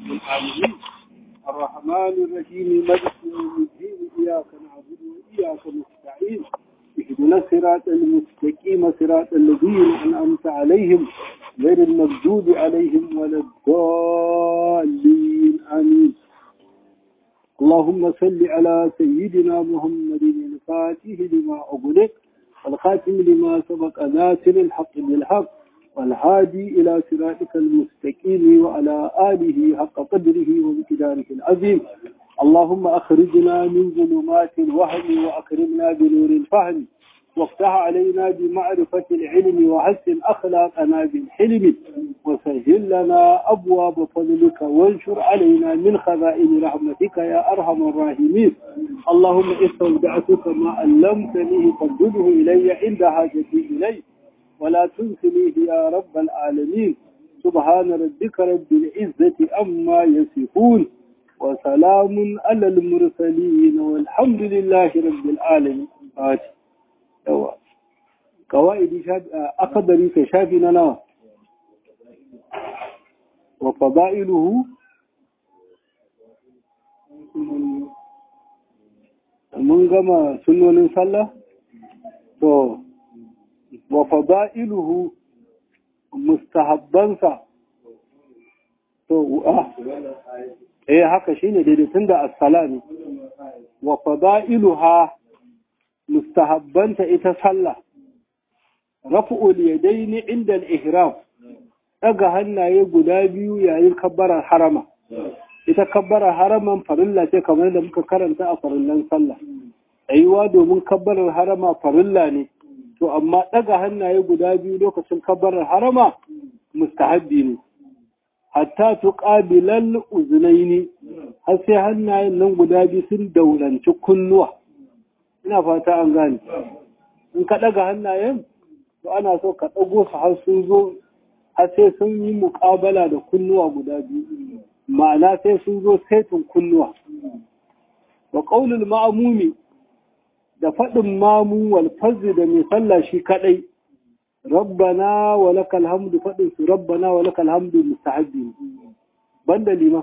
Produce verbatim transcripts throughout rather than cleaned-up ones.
العالمين الرحمن الرحيم مالك يوم الدين إياك نعبد وإياك نستعين اهدنا الصراط المستقيم صراط الذين أنعمت عليهم غير المغضوب عليهم ولا الضالين آمين. اللهم صل على سيدنا محمد الفاتح لما أغلق والخاتم لما سبق ناصر الحق بالحق والهادي إلى صراطك المستقيم وعلى آله حق قدره ومقداره العظيم. اللهم أخرجنا من ظلمات الوهم وأكرمنا بنور الفهم وافتح علينا بمعرفة العلم وحسن أخلاقنا بالحلم وسهل لنا أبواب فضلك وانشر علينا من خزائن رحمتك يا أرحم الراحمين. اللهم استودعتك ما علمتني فردده إلي عند حاجتي إليه ولا تنسنيه يا رب العالمين. سبحان ربك رب العزة عما يصفون وسلام على المرسلين والحمد لله رب العالمين. yawa kawai akadari ka shafi na nawa wa fada'iluhu mun gama sunnonin sallah to wa fada'iluhu mustahabbansa to ah eh haka shine daidai tunda as-salami wa fada'iluha mustahabbanta ita sallah raf'ul yadaini inda al-ihram daga hannaye guda biyu yayin kabbarar harama. Ita kabbarar haraman farilla ce kamar da muka karanta a farillan sallah, aiwa domin kabbarar harama farilla ne to amma daga hannaye guda biyu lokacin kabbarar harama mustahabbi ne hatta tuqabilal uznaini har sai hannayen nan guda biyu sun daulanci kunnuwa. Ina fata an gane in ka daga hannayen to ana so ka dago su har sun zo har sai sun yi muƙabala da kunnuwa guda biyu, ma'ana sai sun zo saitin kunnuwa. wa qaulul ma'mumi da fadin mamu wal fazl da mai sallah shi kadai rabbana wa lakal hamdu fadin su rabbana wa lakal hamdu mustahabbi banda lima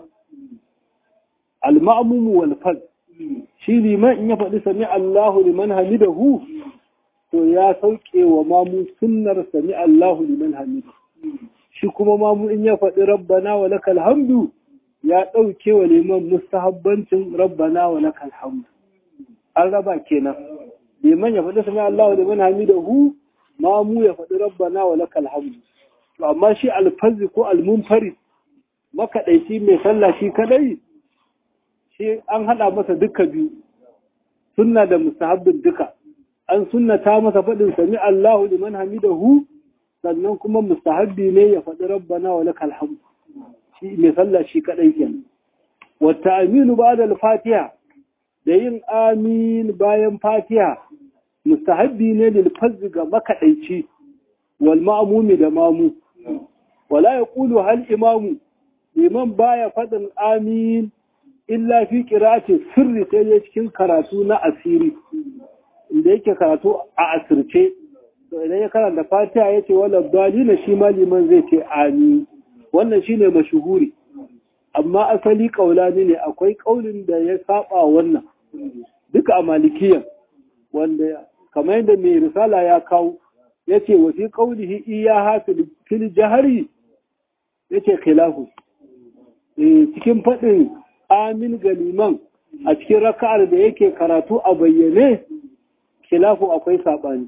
al ma'mum wal fazl shi liman in ya faɗi sami Allahu liman hamidahu to ya sauke wa mamu sunnar sami Allahu liman hamidahu. Shi kuma mamu in ya faɗi rabbana wa lakal hamdu ya ɗauke wa liman mustahabbancin rabbana wa lakal hamdu. An raba kenan. Liman ya faɗi sami Allahu liman hamidahu, mamu ya faɗi rabbana wa lakal hamdu. To amma shi alfazi ko almunfarid makaɗaici mai sallah shi kadai shi an haɗa masa duka biyu, sunna da mustahabbin duka. An sunnata masa faɗin sami Allahu liman hamidahu sannan kuma mustahabbi ne ya faɗi rabbana wa lakal hamd. Shi mai sallah shi kadai kenan. Wa ta'minu ba'da al-Fatiha da yin amin bayan Fatiha mustahabbi ne lil fazz ga makadaici wal ma'mumi da mamu. Wala yaqulu hal imamu liman baya faɗin amin illa fi qira'ati sirri sai dai cikin karatu na asiri inda yake karatu a asirce to idan ya karanta Fatiha yace wala dalina shi ma liman zai ce amin. Wannan shine mashuhuri amma asali kaulani ne, akwai kaulin da ya saba wannan duka a malikiya wanda kamar yadda mai risala ya kawo yace wa fi qaulihi iyaha fil jahri yace khilafu eh cikin fadin amin ga liman a cikin raka'ar da yake karatu a bayyane khilafu akwai sabani.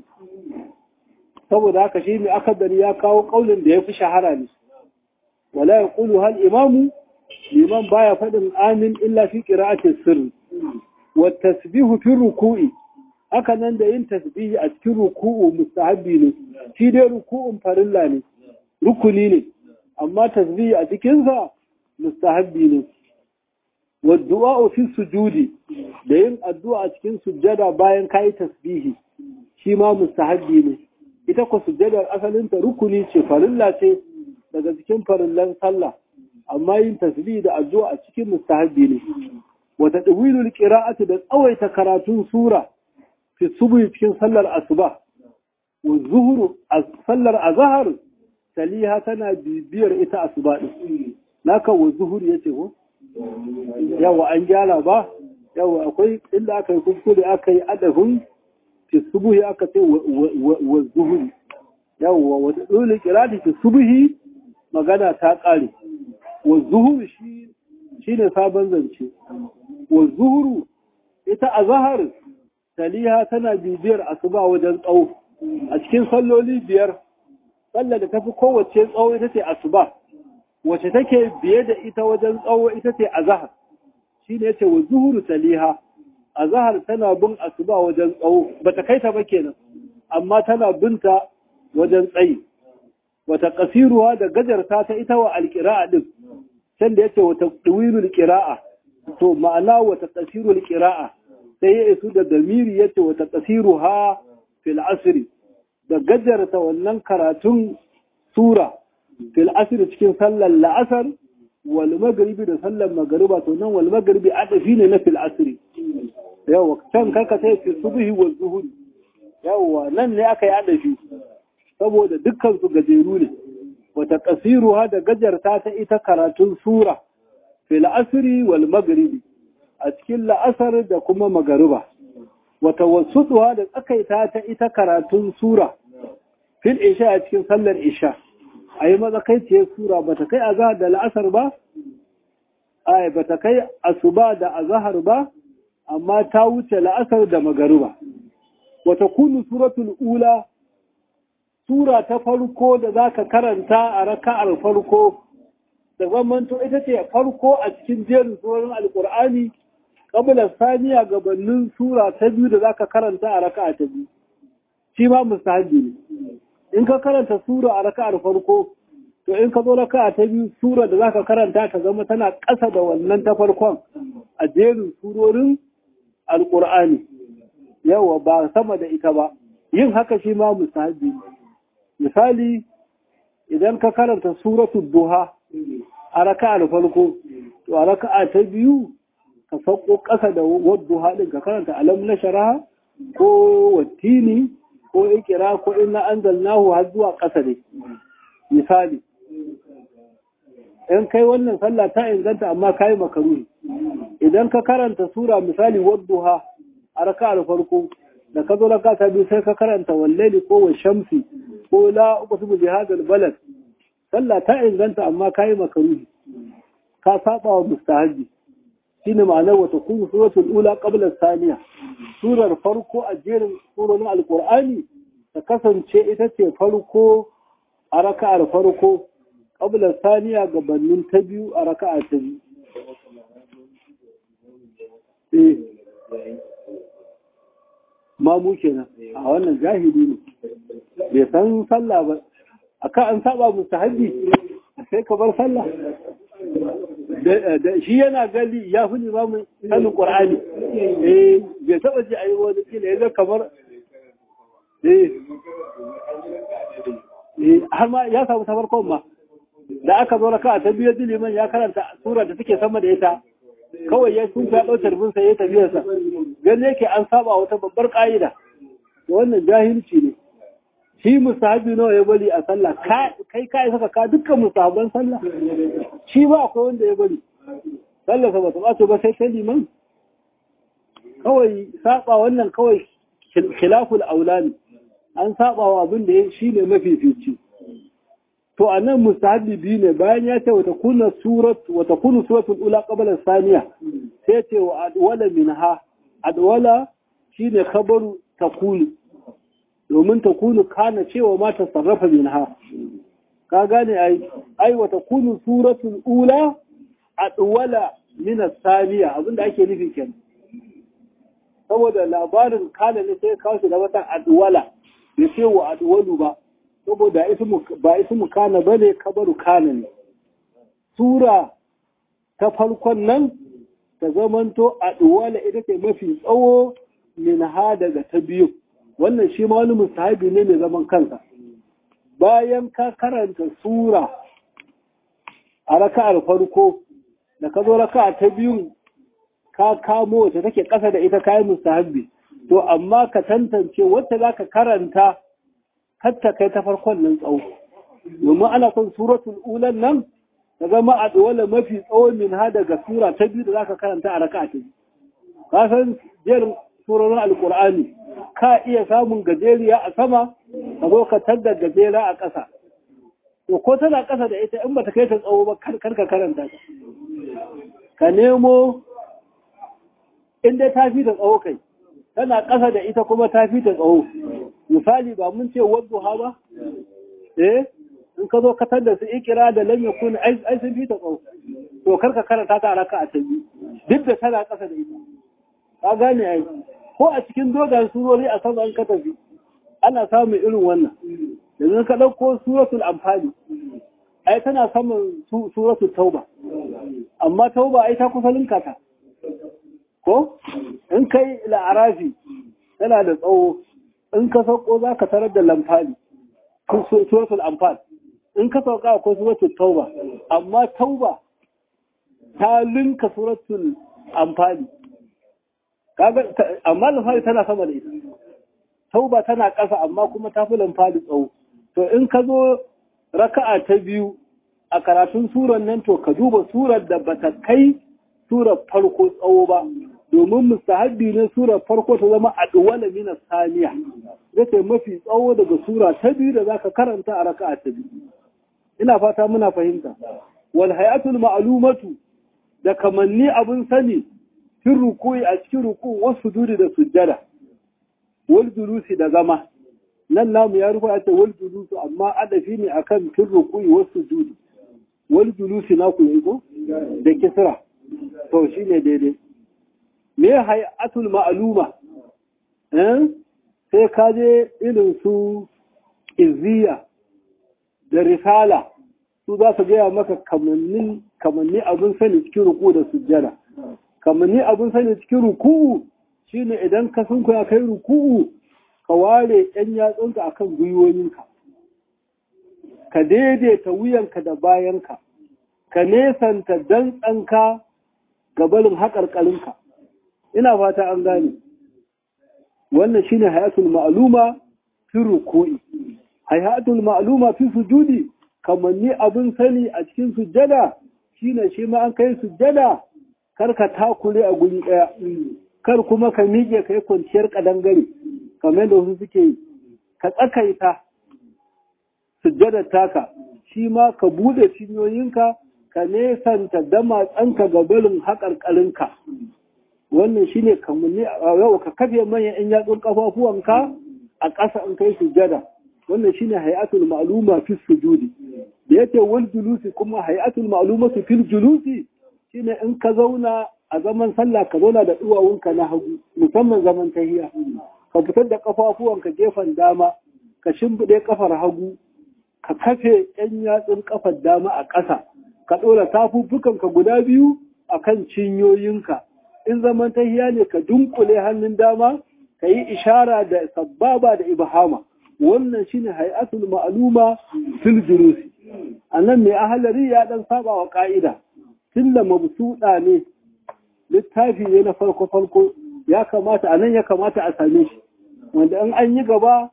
Saboda haka shi ne akadari ya kawo kaulin da yafi shahara ne wala yaqulu hal imamu liman baya fadin amin illa fi qira'ati sirr wa tasbihu fi ruku'i haka nan da yin tasbihi a cikin ruku'u mustahabbi ne, shi dai ruku'un farilla ne rukuni ne amma tasbihi a cikin sa mustahabbi ne. والدعاء في السجود da yin addu'a a cikin sujjada bayan kai tasbihi shi ma mustahabbi ne. Ita ko sujjadar asalin ta rukuni ce farilla ce daga cikin farillan sallah amma yin tasbihi da addu'a a cikin mustahabbi ne. wa tadwilul qira'ati da tsawaita karatun sura fi subhi cikin sallar asuba wa zuhru sallar azhar taliha tana bibiyar ita asuba din naka wa zuhuri yace ko yawa an gyara ba yawa akwai inda aka yi kuskure aka yi adafin fi subuhi aka ce wa zuhuri yawa wata dole kirati fi subuhi magana ta kare wa zuhuri shi shine sabon zance wa zuhuru ita azhar taliha tana bibiyar asuba wajen tsawo a cikin salloli biyar sallar da tafi kowace tsawo ita ce asuba wace take biye da ita wajen tsawo ita ce azhar shine yace wa zuhuru taliha azhar tana bin asuba wajen tsawo bata kai ta ba kenan amma tana binta wajen tsayi wata qasiruha da gajarta ta ita wa alqira'a din can da yace wata tawilul qira'a to ma'ana wata qasirul qira'a sai ya isu da damiri yace wata qasiruha fil asri da gajarta wannan karatun sura fil asri cikin sallar la'asar wal maghribi da sallar magriba to nan wal maghribi adafi ne na fil asri yawa can karka sai fi subhi wal zuhur yawa nan ne aka yi adafi saboda dukkan su gajeru ne wata qasiruha da gajarta ta ita karatun sura fil asri wal maghribi a cikin la'asar da kuma magariba wata wasutuwa da tsakaita ta ita karatun sura fil isha a cikin sallar isha a yi matsakaiciyar sura ba ta kai azahar da la'asar ba ai ba ta kai asuba da azahar ba amma ta wuce la'asar da magariba wata kunu suratul ula sura ta farko da za ka karanta a raka'ar farko da zamanto ita ce farko a cikin jerin surorin alkur'ani kabila saniya gabanin sura ta biyu da zaka karanta a raka'a ta biyu shi ma mustahabi ne in ka karanta sura a raka'ar farko to in ka zo raka'a ta biyu sura da zaka karanta ta zama tana ƙasa da wannan ta farkon a jerin surorin alqur'ani yawa ba sama da ita ba yin haka shi ma mustahabi ne misali idan ka karanta suratul duha a raka'ar farko to a raka'a ta biyu ka sauko ƙasa da wadda haɗin ka karanta alam na sharaha ko wattini ko ikira ko inna anzalnahu har zuwa ƙasa ne misali in kai wannan sallah ta inganta amma kai makaruhi idan ka karanta sura misali wadduha a raka'ar farko da ka zo raka ta biyu sai ka karanta wallaili ko wa shamsi ko la uqsimu bi hadal balad sallah ta inganta amma kai makaruhi ka saba wa mustahabi shine ma'anar wata kun suratul ula qabla thaniya surar farko a jerin surorin alqur'ani ta kasance ita ce farko a raka'ar farko qabla thaniya gabanin ta biyu a raka'a ta biyu eh mamu kenan a wannan jahili ne bai san sallah ba aka an saba mustahabi sai ka bar sallah da shi yana gali ya fi limamin sanin ƙwar'ani eh bai taɓa ji a yi wani kila ya kamar eh har ma ya samu tabarkon ma da aka zo raka ta biyu ji liman ya karanta sura da take sama da ita kawai ya sun ya ɗau tarbinsa ya yi tafiyarsa gani yake an saba wata babbar ƙa'ida wannan jahilci ne shi musahabi nawa ya bari a sallah kai kai saka ka dukkan musahaban sallah shi ba akwai wanda ya bari sallah sa bata bace ba sai sai liman kawai saba wannan kawai khilaful aulani an saba wa abin da shi ne mafifici to anan musahabi biyu ne bayan ya ce wata kunna surat wata kunu suratul ula qabla thaniya sai ce wa adwala minha adwala shine khabaru takulu domin ta kunu kana cewa ma ta sarrafa minha ka gane ai ai wata kunu suratul ula adwala min as-saniya abinda ake nufi kenan saboda labarin kana ne sai kawo shi da wata adwala bai ce wa adwalu ba saboda ismu ba ismu kana bane kabaru kana ne sura ta farkon nan ta zamanto adwala ita ce mafi tsawo minha daga ta biyu wannan shi ma wani mustahabi ne mai zaman kansa bayan ka karanta sura a raka'ar farko da ka zo raka'a ta biyu ka kamo wacce take ƙasa da ita kayan mustahabi to amma ka tantance wacce za ka karanta hatta kai ta farkon nan tsawo domin ana son suratul ulan nan ta zama a dole mafi tsawon min ha daga sura ta biyu da zaka karanta a raka'a ta biyu ka san jerin surorin alqur'ani ka iya samun gajeriya a sama ka zo ka tadda gajera a ƙasa to ko tana ƙasa da ita in bata kai ta tsawo ba kar ka karanta ta ka nemo inda ta fi ta tsawo kai tana ƙasa da ita kuma ta fi ta tsawo misali ba mun ce wadduha ba eh in ka zo ka tada su ikira da lam yakun ai ai sun fi ta tsawo to karka karanta ta raka'a ta biyu duk da tana ƙasa da ita ka gane ai ko a cikin dogayen surori a sama an ka tafi ana samun irin wannan yanzu ka dauko suratul anfal ai tana saman suratul tauba amma tauba ai ta kusa linka ta ko in kai la'arafi tana da tsawo in ka sauko za ka tarar da lamfali suratul anfal in ka sauka akwai suratul tauba amma tauba ta linka suratul anfali kaga amma lamfali tana sama da ita tauba tana ƙasa amma kuma ta fi lamfali tsawo to in ka zo raka'a ta biyu a karatun surar nan to ka duba surar da bata kai surar farko tsawo ba domin mustahabbi ne surar farko ta zama adwala min as-saniya zai mafi tsawo daga sura ta biyu da zaka karanta a raka'a ta biyu ina fata muna fahimta wal hayatul ma'lumatu da kamanni abun sani cikin ruku'i a cikin ruku'u wasu sujudi da sujjada wal julusi da zama nan namu ya rufa ta wal julusu amma adafi ne akan cikin ruku'i wasu sujudi wal julusi na ku yi ko da kisra to shine daidai me hayatul ma'luma eh sai ka je irin su izziya da risala su za su gaya maka kamanni kamanni abun sani cikin ruku da sujjada kamanni abun sani cikin ruku shine idan ka sunku ya kai ruku ka ware yan yatsunka akan gwiwoyinka ka daidaita wuyanka da bayanka ka nesanta dantsanka gabarin haƙarƙarinka ina fata an gane wannan shine hayatul ma'luma fi ruku'i hayatul ma'luma fi sujudi kamanni abin sani a cikin sujjada shine shi ma an kai sujjada kar ka takure a guri daya kar kuma ka miƙe kai kwanciyar kadangare kamar da wasu suke yi ka tsakaita sujjadar taka shi ma ka bude cinyoyinka ka nesanta dama tsanka gabarin haƙarƙarinka wannan shine kamanni yau ka kafe manyan yan yatsun kafafuwanka a ƙasa in kai sujjada wannan shine hayatul ma'luma fi sujudi da yake wal julusi kuma hayatul ma'lumatu fil julusi shine in ka zauna a zaman sallah ka zauna da duwawunka na hagu musamman zaman tahiya ka fitar da kafafuwanka gefen dama ka shimfide kafar hagu ka kafe yan yatsun kafar dama a ƙasa ka ɗora tafuffukanka guda biyu akan cinyoyinka in zaman tahiya ne ka dunkule hannun dama ka yi ishara da sababa da ibhama wannan shine hayatul ma'luma fil julusi annan mai ahalari ya dan saba wa ka'ida tilla mabsuda ne littafi ne na farko farko ya kamata anan ya kamata a same shi wanda in an yi gaba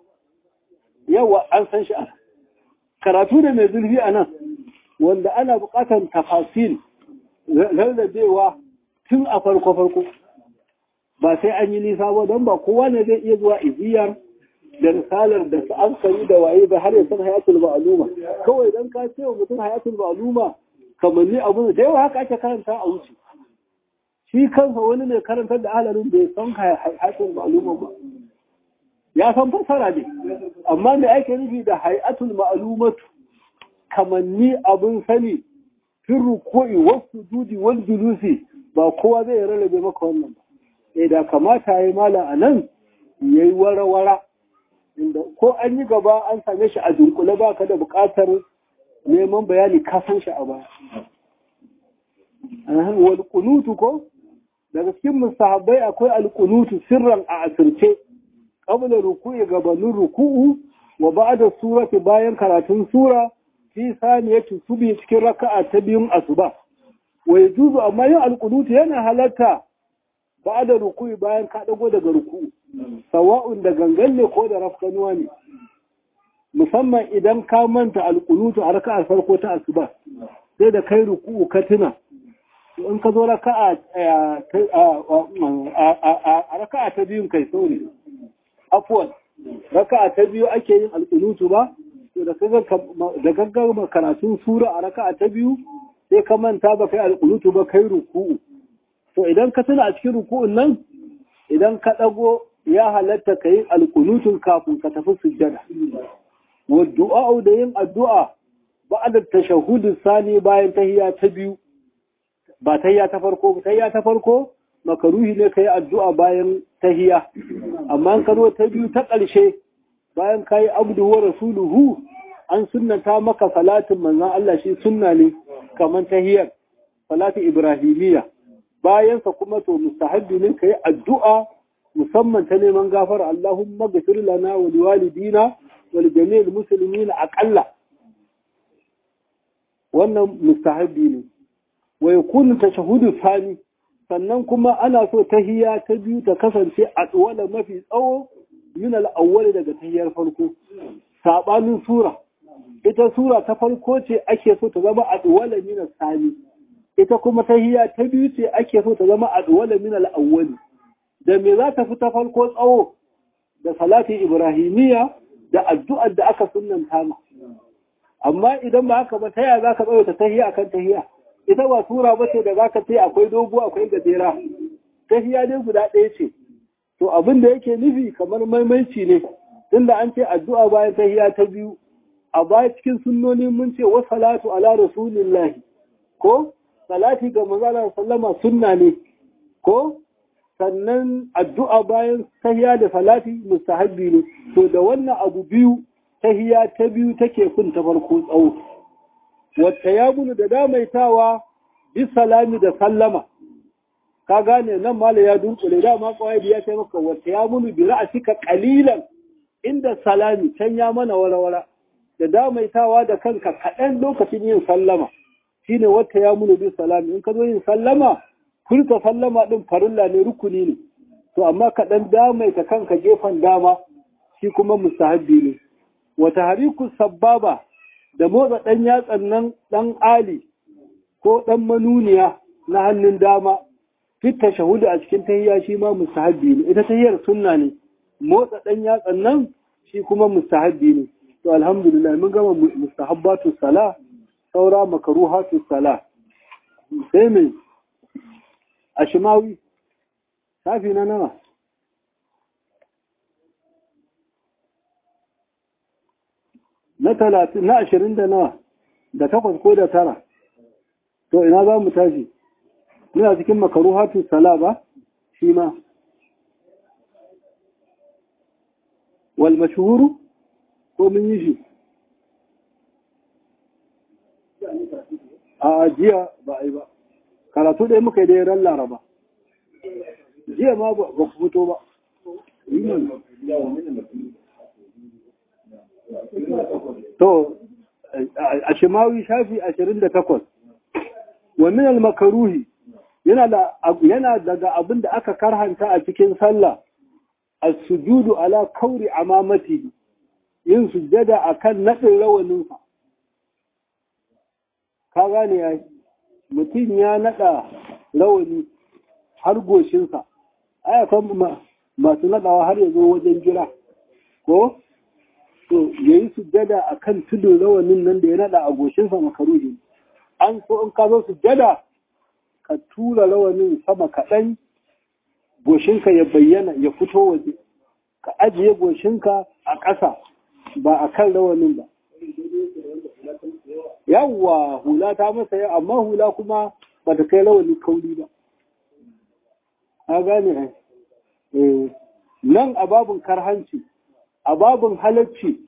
yawa an san shi karatu da mai zurfi anan wanda ana buƙatar tafasil rarrabewa tun a farko farko ba sai an yi nisa ba don ba kowa ne zai iya zuwa iziyar da risalar da sa'ankari da waye ba har ya san hayatul ma'luma kawai dan ka ce wa mutum hayatul ma'luma kamar ni abu da yawa haka ake karanta a wuce shi kansa wani ne karantar da alalin bai san hayatul ma'luma ba ya san fasara ne amma me ake nufi da hayatul ma'lumatu kamar ni abun sani fin ruku'i wasu judi wal julusi ba kowa zai rarrabe maka wannan ba eh da kamata yayi mala anan yayi wara-wara inda ko an yi gaba an same shi a dunkule ba ka da buƙatar neman bayani ka san shi a baya wal qunutu ko daga cikin mustahabbai akwai al qunutu sirran a asirce qabla ruku'i gabanin ruku'u wa ba'da surati bayan karatun sura fi saniyatu subi cikin raka'a ta biyun asuba wa yajuzu amma yin al qunutu yana halatta ba'da ruku'i bayan ka dago daga ruku'u sawa'un da gangan ne ko da rafkanuwa ne musamman idan ka manta alƙunutu a raka'ar farko ta asuba sai da kai ruku'u ka tuna in ka zo raka'a a raka'a ta biyun kai sauri afwan raka'a ta biyu ake yin alƙunutu ba to da kaga da gaggar karatun sura a raka'a ta biyu sai ka manta ba kai alƙunutu ba kai ruku'u to idan ka tuna a cikin ruku'un nan idan ka dago ya halatta kai alƙunutun kafin ka tafi sujjada wa du'a da yin addu'a ba'da tashahhud sani bayan tahiyya ta biyu ba tahiyya ta farko ba tahiyya ta farko makaruhi ne kai addu'a bayan tahiyya amma ka zo ta biyu ta ƙarshe bayan kai abdu wa rasuluhu an sunnata maka salatin manzon Allah shi sunna ne kaman tahiyyar salatu ibrahimiyya bayan sa kuma to mustahabbi ne kai addu'a musamman ta neman gafara Allahumma ghfir lana wa liwalidina wa li jami'il muslimina aqalla wannan mustahabbi ne wa yakunu tashahhudu thani sannan kuma ana so tahiyya ta biyu ta kasance a tsawala mafi tsawo min al-awwal daga tahiyyar farko sabanin sura ita sura ta farko ce ake so ta zama a tsawala min al-thani ita kuma tahiyya ta biyu ce ake so ta zama a tsawala min al-awwal da me za ta fi ta farko tsawo da salati ibrahimiyya da addu'ar da aka sunnanta ma amma idan ba haka ba taya za ka tsawo ta tahiyya akan tahiyya ita ba sura ba ce da za ka ce akwai dogo akwai gajera tahiyya ne guda ɗaya ce to abin da yake nufi kamar maimaici ne tunda an ce addu'a bayan tahiyya ta biyu a baya cikin sunnoni mun ce wa salatu ala rasulillahi ko salati ga manzon sallama sunna ne ko sannan addu'a bayan tahiyya da salati mustahabbi ne to da wannan abu biyu tahiyya ta biyu take kun ta farko tsawo wata ya bunu da damaitawa bi salami da sallama ka gane nan mala ya dunkule dama kawai ya ce maka wata ya bunu bi ra'asika qalilan inda salami can ya mana warawara da damaitawa da kanka kaɗan lokacin yin sallama shine wata ya bunu bi salami in ka zo yin sallama furta sallama din farilla ne rukuni ne to amma kaɗan damaita kanka gefen dama shi kuma mustahabbi ne wata hariku sababa da motsa ɗan yatsan nan ɗan ali ko ɗan manuniya na hannun dama fitta shahudu a cikin tahiyya shi ma mustahabbi ne ita tahiyyar sunna ne motsa ɗan yatsan nan shi kuma mustahabbi ne to alhamdulillah mun gama mustahabbatu sala saura makaruhatu sala sai mai ashimawi safi na nawa na talatin na ashirin da nawa da takwas ko da tara to ina za mu tashi muna cikin makaruhatu sala ba shi ma wal mashhuru ko mun yi shi a jiya ba a yi ba karatu ɗaya muka yi da ran laraba jiya ma ba ku fito ba to a shimawi shafi ashirin da takwas wa min al-makaruhi yana da yana daga abin da aka karhanta a cikin sallah as-sujudu ala kauri amamatihi yin sujjada akan nadin rawanin sa ka gane yayi mutum ya nada rawani har goshin sa aya kan masu nadawa har yazo wajen jira ko to yayi sujjada akan tudun rawanin nan da ya nada a goshin sa makaruhi an so in ka zo sujjada ka tura rawanin sama kaɗan goshinka ya bayyana ya fito waje ka ajiye goshinka a ƙasa ba a kan rawanin ba yawwa hula ta masa yau amma hula kuma ba ta kai rawani kauli ba a gane eh nan a babin karhanci a babin halacci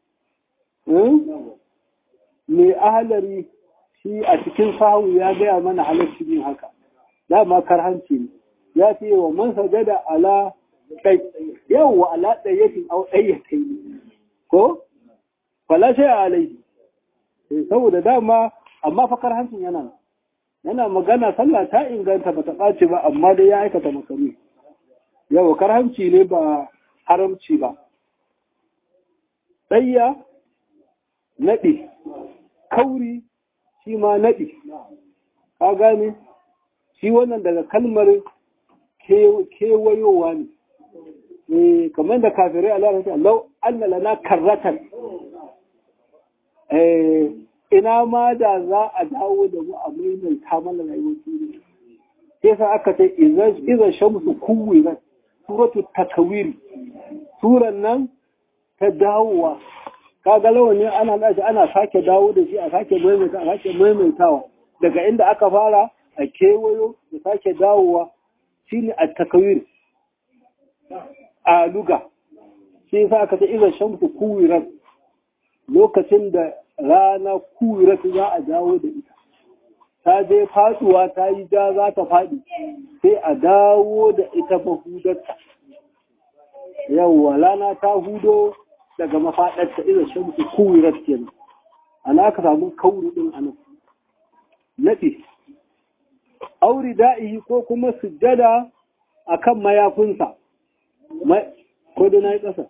mai ahalari shi a cikin sahu ya gaya mana halarci yin haka dama karhanci ne ya ce wa man sajada ala kai yawa ala ɗayyatin au ɗayyatai ko fala sai alaihi saboda dama amma fa karhancin yana yana magana sallah ta inganta bata ɓaci ba amma dai ya aikata makaru yawa karhanci ne ba haramci ba ɗayya naɗi kauri shi ma naɗi ka gane shi wannan daga kalmar kewayowa ne kamar da kafirai Allah ya ce Allah anna lana karratan eh ina ma da za a dawo da mu a maimaita mana rayuwar duniya sai sa aka ce idan shamsu kuwirat suratu takwir suran nan ta dawowa kaga lawani ana dashi ana sake dawo da shi a sake maimaita a sake maimaitawa daga inda aka fara a kewayo da sake dawowa shine at-takwir a luga sai sa aka ce idan shamsu kuwirat lokacin da rana kuwirat za a dawo da ita ta je faduwa ta yi ja za ta faɗi sai a dawo da ita mahudarta yawwa rana ta hudo daga mafaɗarta irin shamsu kuwirat kenan ana aka samu kauri ɗin anan naɗi auri da'ihi ko kuma sujjada akan mayafinsa ko da na yi ƙasa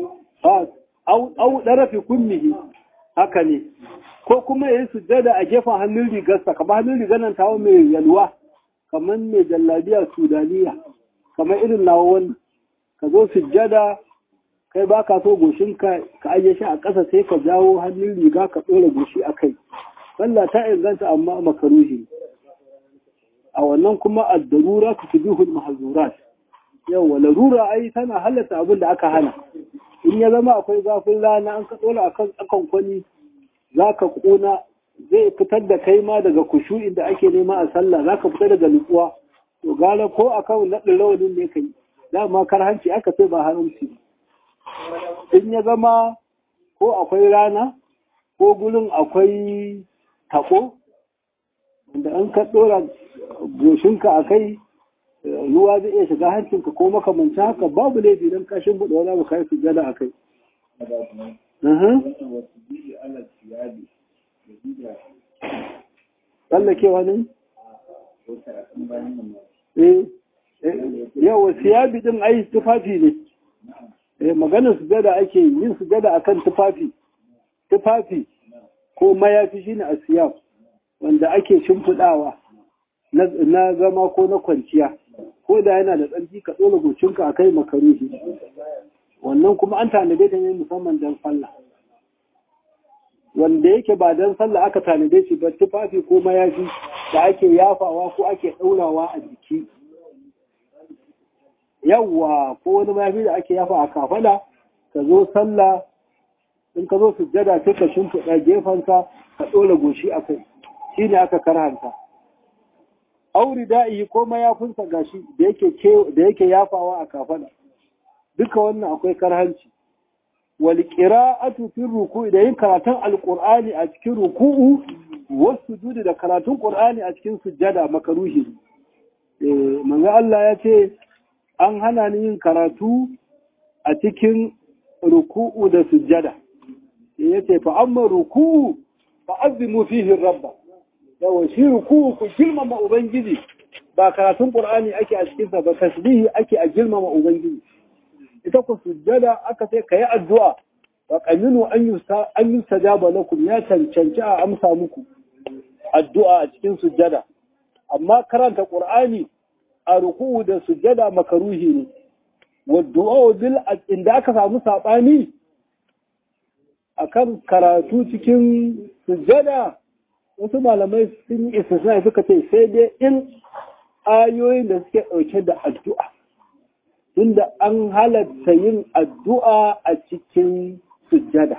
au ɗarafi kunnihi haka ne ko kuma ya yi sujjada a gefen hannun rigarsa kamar hannun rigar nan tawo mai yalwa kamar mai jallabiya sudaniya kamar irin nawa wannan ka zo sujjada kai ba ka so goshin ka ka ajiye shi a ƙasa sai ka jawo hannun riga ka ɗora goshi a kai sallah ta inganta amma makaruhi a wannan kuma ad-darura tubihu al-mahzurat yawa larura ai tana halatta abin da aka hana in ya zama akwai zafin rana an ka ɗora akan tsakan kwani za ka ƙuna zai fitar da kai ma daga kushu'in da ake nema a sallah za ka fita daga nutsuwa to gala ko a kan naɗin rawanin ne kai dama kar hanci aka ce ba haramci in ya zama ko akwai rana ko gurin akwai taɓo wanda an ka ɗora goshinka a kai ruwa zai iya shiga hancinka ko makamancin haka babu laifi don kashin buɗe wani abu kai sujjada a kai tsallakewa ne? yawa siyabi din ai tufafi ne maganin sujada ake yin sujada akan tufafi tufafi ko mayafi shine a siyaf wanda ake shimfiɗawa na zama ko na kwanciya ko da yana da tsarki ka ɗora gocinka a kai makaruhi wannan kuma an tanade ta ne musamman don sallah wanda yake ba don sallah aka tanade shi ba tufafi ko mayafi da ake yafawa ko ake ɗaurawa a jiki yawwa ko wani mayafi da ake yafa a kafada ka zo sallah in ka zo sujjada sai ka shimfiɗa gefensa ka ɗora goshi a kai shi ne aka karhanta auri da'i ko mayafinsa gashi da yake da yake yafawa a kafada duka wannan akwai karhanci wal qira'atu fi ruku'i da yin karatun alqur'ani a cikin ruku'u wasu sujudi da karatun qur'ani a cikin sujjada makaruhi eh manzo Allah ya ce an hana ni yin karatu a cikin ruku'u da sujjada yace fa amma ruku'u fa azimu fihi rabba yawa shi ruku'u ku girmama ubangiji ba karatun qur'ani ake a cikin sa ba tasbihi ake a girmama ubangiji ita ku sujjada aka ce kai addu'a wa qaminu an yusa an yustajaba lakum ya cancanci a amsa muku addu'a a cikin sujjada amma karanta qur'ani a ruku'u da sujjada makaruhi ne wa du'a bil inda aka samu sabani akan karatu cikin sujjada wasu malamai sun yi istisna suka ce sai dai in ayoyin da suke dauke da addu'a inda an halatta yin addu'a a cikin sujjada.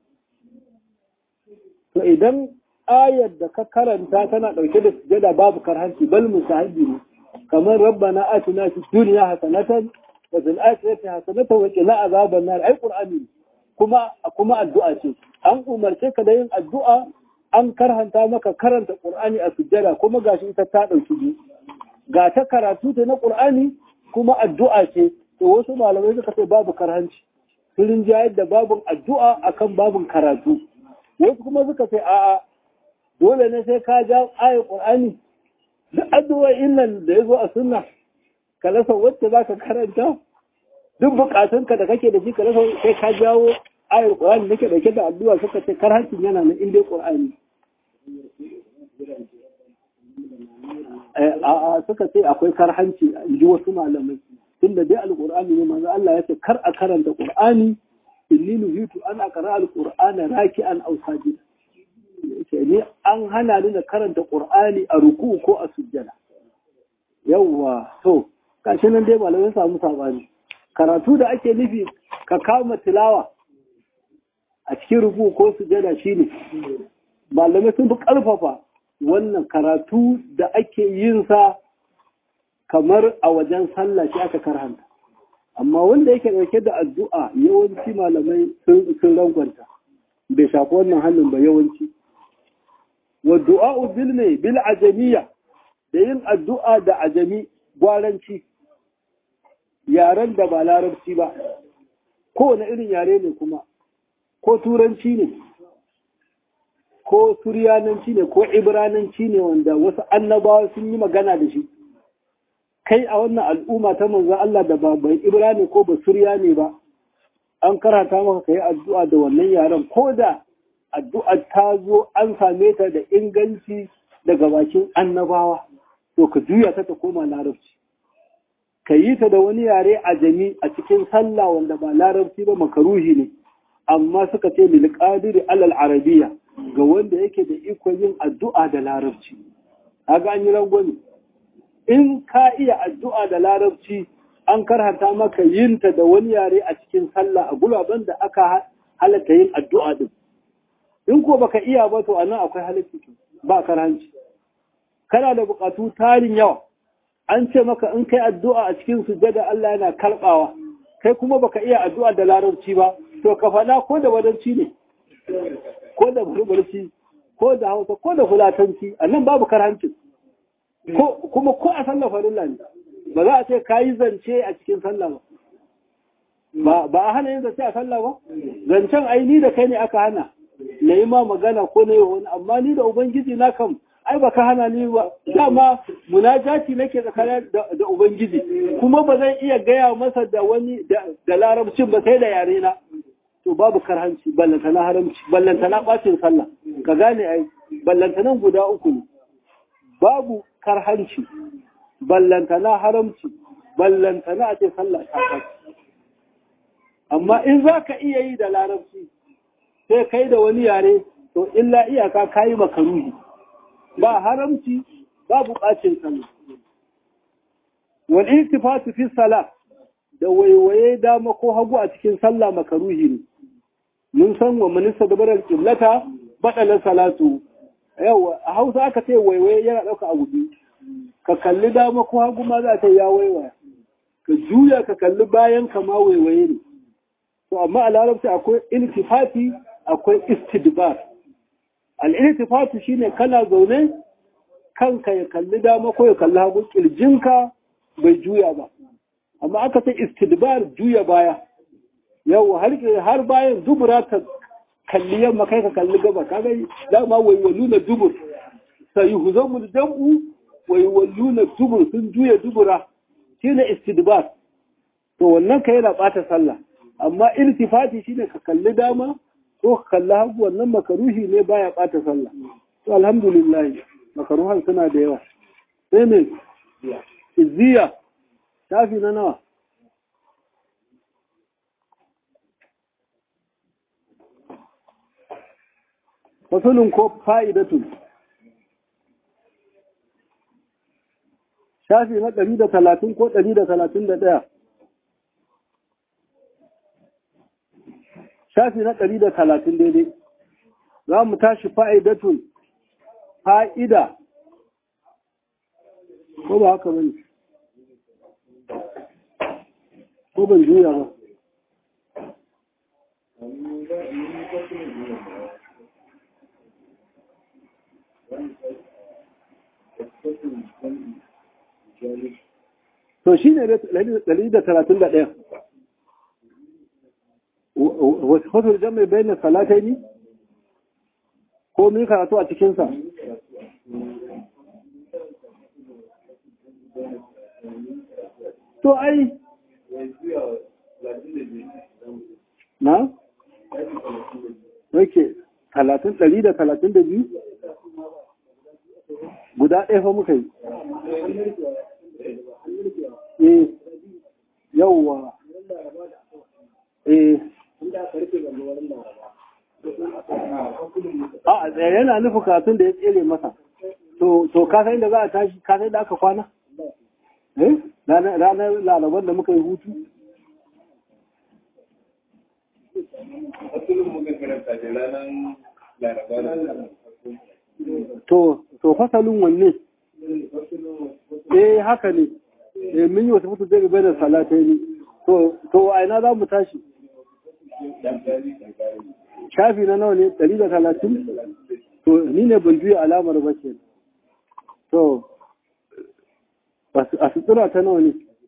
To idan ayar da ka karanta tana ɗauke da sujjada babu karhanci bal musahabi ne kamar rabbana atina fid dunya hasanatan wa fil akhirati hasanatan wa qina azaban nar ai qur'ani kuma kuma addu'a ce an umarce ka da yin addu'a an karhanta maka karanta qur'ani a sujjada kuma gashi ita ta ɗauki biyu ga ta karatu ta na qur'ani kuma addu'a ce to wasu malamai suka ce babu karhanci sun jayar da babun addu'a akan babun karatu wasu kuma suka ce a'a dole ne sai ka ja ayar qur'ani duk addu'o'in nan da yazo a sunna ka rasa wacce zaka karanta duk bukatunka da kake da shi ka rasa sai ka jawo ayar qur'ani nake dauke da addu'a suka ce karhancin yana nan inda qur'ani a suka ce akwai karhanci in ji wasu malamai tunda dai alqur'ani ne manzo Allah ya ce kar a karanta qur'ani inni nuhitu an aqra alqur'ana raki'an aw sajida yace ni an hana ni da karanta qur'ani a ruku ko a sujjada yawa to kashi nan dai malamai samu sabani karatu da ake nufi ka kama tilawa a cikin ruku ko sujjada shine malamai sun fi karfafa wannan karatu da ake yin sa kamar a wajen sallah shi aka karhanta amma wanda yake dauke da addu'a yawanci malamai sun sun rangwanta bai shafi wannan hannun ba yawanci wa du'a bil ne bil ajamiyya da yin addu'a da ajami gwaranci yaren da ba larabci ba ko na irin yare ne kuma ko turanci ne ko suryananci ne ko ibrananci ne wanda wasu annabawa sun yi magana da shi kai a wannan al'umma ta manzon Allah da ba bai ibra ne ko ba surya ne ba an karanta maka kai addu'a da wannan yaren ko da addu'a ta zo an same ta da inganci daga bakin annabawa to ka juya ta ta koma larabci ka yi ta da wani yare a jami a cikin sallah wanda ba larabci ba makaruhi ne amma suka ce lil qadiri alal arabiyya ga wanda yake da ikon yin addu'a da larabci kaga an yi rangwani in ka iya addu'a da larabci an karhanta maka yin ta da wani yare a cikin sallah a gulaben da aka halatta yin addu'a din in ko baka iya ba to anan akwai halacci ba karhanci kana da bukatu tarin yawa an ce maka in kai addu'a a cikin sujjada Allah yana karbawa kai kuma baka iya addu'a da larabci ba to ka faɗa ko da wadanci ne ko da burburci ko da hausa ko da fulatanci annan babu karhanci ko kuma ko a sallah farilla ne ba za a ce kayi zance a cikin sallah ba ba a hana yin zance a sallah ba zancen aini da kai ne aka hana na yi ma magana ko na yi wani amma ni da ubangiji na kam ai ba ka hana ni ba dama munajati nake tsakanin da ubangiji kuma ba zan iya gaya masa da wani da larabcin ba sai da yare na to babu karhanci ballanta na haramci ballanta na bacin sallah ka gane ai ballanta nan guda uku ne babu karhanci ballanta na haramci ballanta na ce sallah ta kaci amma in za ka iya yi da larabci sai kai da wani yare to illa iyaka kayi makaruhi ba haramci ba buƙacin sallah wal iltifatu fi salat da waiwaye dama ko hagu a cikin sallah makaruhi ne mun san wa manisa da barar qiblata badala salatu yawa a Hausa aka ce waiwaye yana dauka abu biyu ka kalli dama ko hagu ma za ta ya waiwaya ka juya ka kalli bayan ka ma waiwaye ne to amma a larabci akwai iltifati akwai istidbar al-iltifatu shine kana zaune kanka ya kalli dama ko ya kalli hagu kirjinka bai juya ba amma aka ce istidbar juya baya yau har har bayan dubura ta kalli yamma kai ka kalli gaba kaga dama waiwaluna dubur sayuhzamul jam'u waiwaluna dubur sun juya dubura shine istidbar to wannan kai yana bata sallah amma iltifati shine ka kalli dama ko ka kalli hagu wannan makaruhi ne baya bata sallah to alhamdulillah makaruhan suna da yawa sai ne izziya tafi na nawa fasulun ko fa'idatun shafi na ɗari da talatin ko ɗari da talatin da ɗaya shafi na ɗari da talatin daidai za mu tashi fa'idatun fa'ida ko ba haka bane ko ban juya ba to shi ne ɗari da talatin da ɗaya wasu fasar jami'ai bayan da salatai ne ko mun karatu a cikinsa to ai na? ok talatin ɗari da talatin da biyu guda ɗaya fa muka yi eh yawwa eh a yana nufin karatun da ya tsere masa to to ka san inda za a tashi ka san da aka kwana eh ranar larabar da muka yi hutu to to fasalin wanne eh haka ne eh mun yi wata fito zai bai da salatai ne to to a ina za mu tashi shafi na nawa ne ɗari da talatin to ni ne ban juya alamar ba ke to a sutura ta nawa ne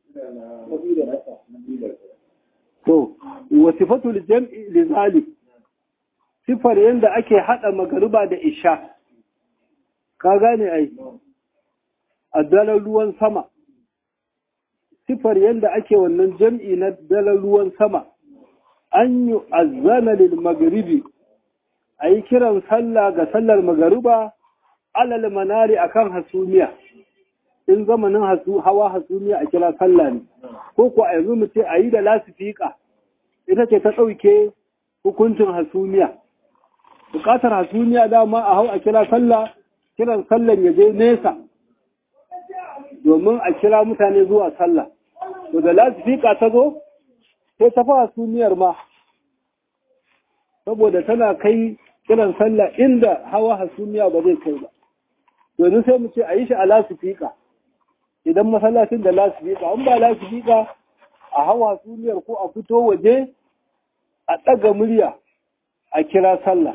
to wasifatul jam'i li zalik sifar yanda ake hada magariba da isha ka gane ai a dalar ruwan sama sifar yanda ake wannan jam'i na dalar ruwan sama an yi azana lil magribi ayi kiran sallah ga sallar magariba alal manari akan hasumiya in zamanin hasu hawa hasumiya a kira sallah ne ko ko a yanzu mu ce ayi da lasifika ita ce ta dauke hukuncin hasumiya bukatar hasumiya dama a hau a kira sallah kiran sallan ya je nesa domin a kira mutane zuwa sallah to da lasifika ta zo sai ta fa hasumiyar ma saboda tana kai kiran sallah inda hawa hasumiya ba zai kai ba yanzu sai mu ce a yi shi a lasifika idan masallacin da lasifika an ba lasifika a hawa hasumiyar ko a fito waje a ɗaga murya a kira sallah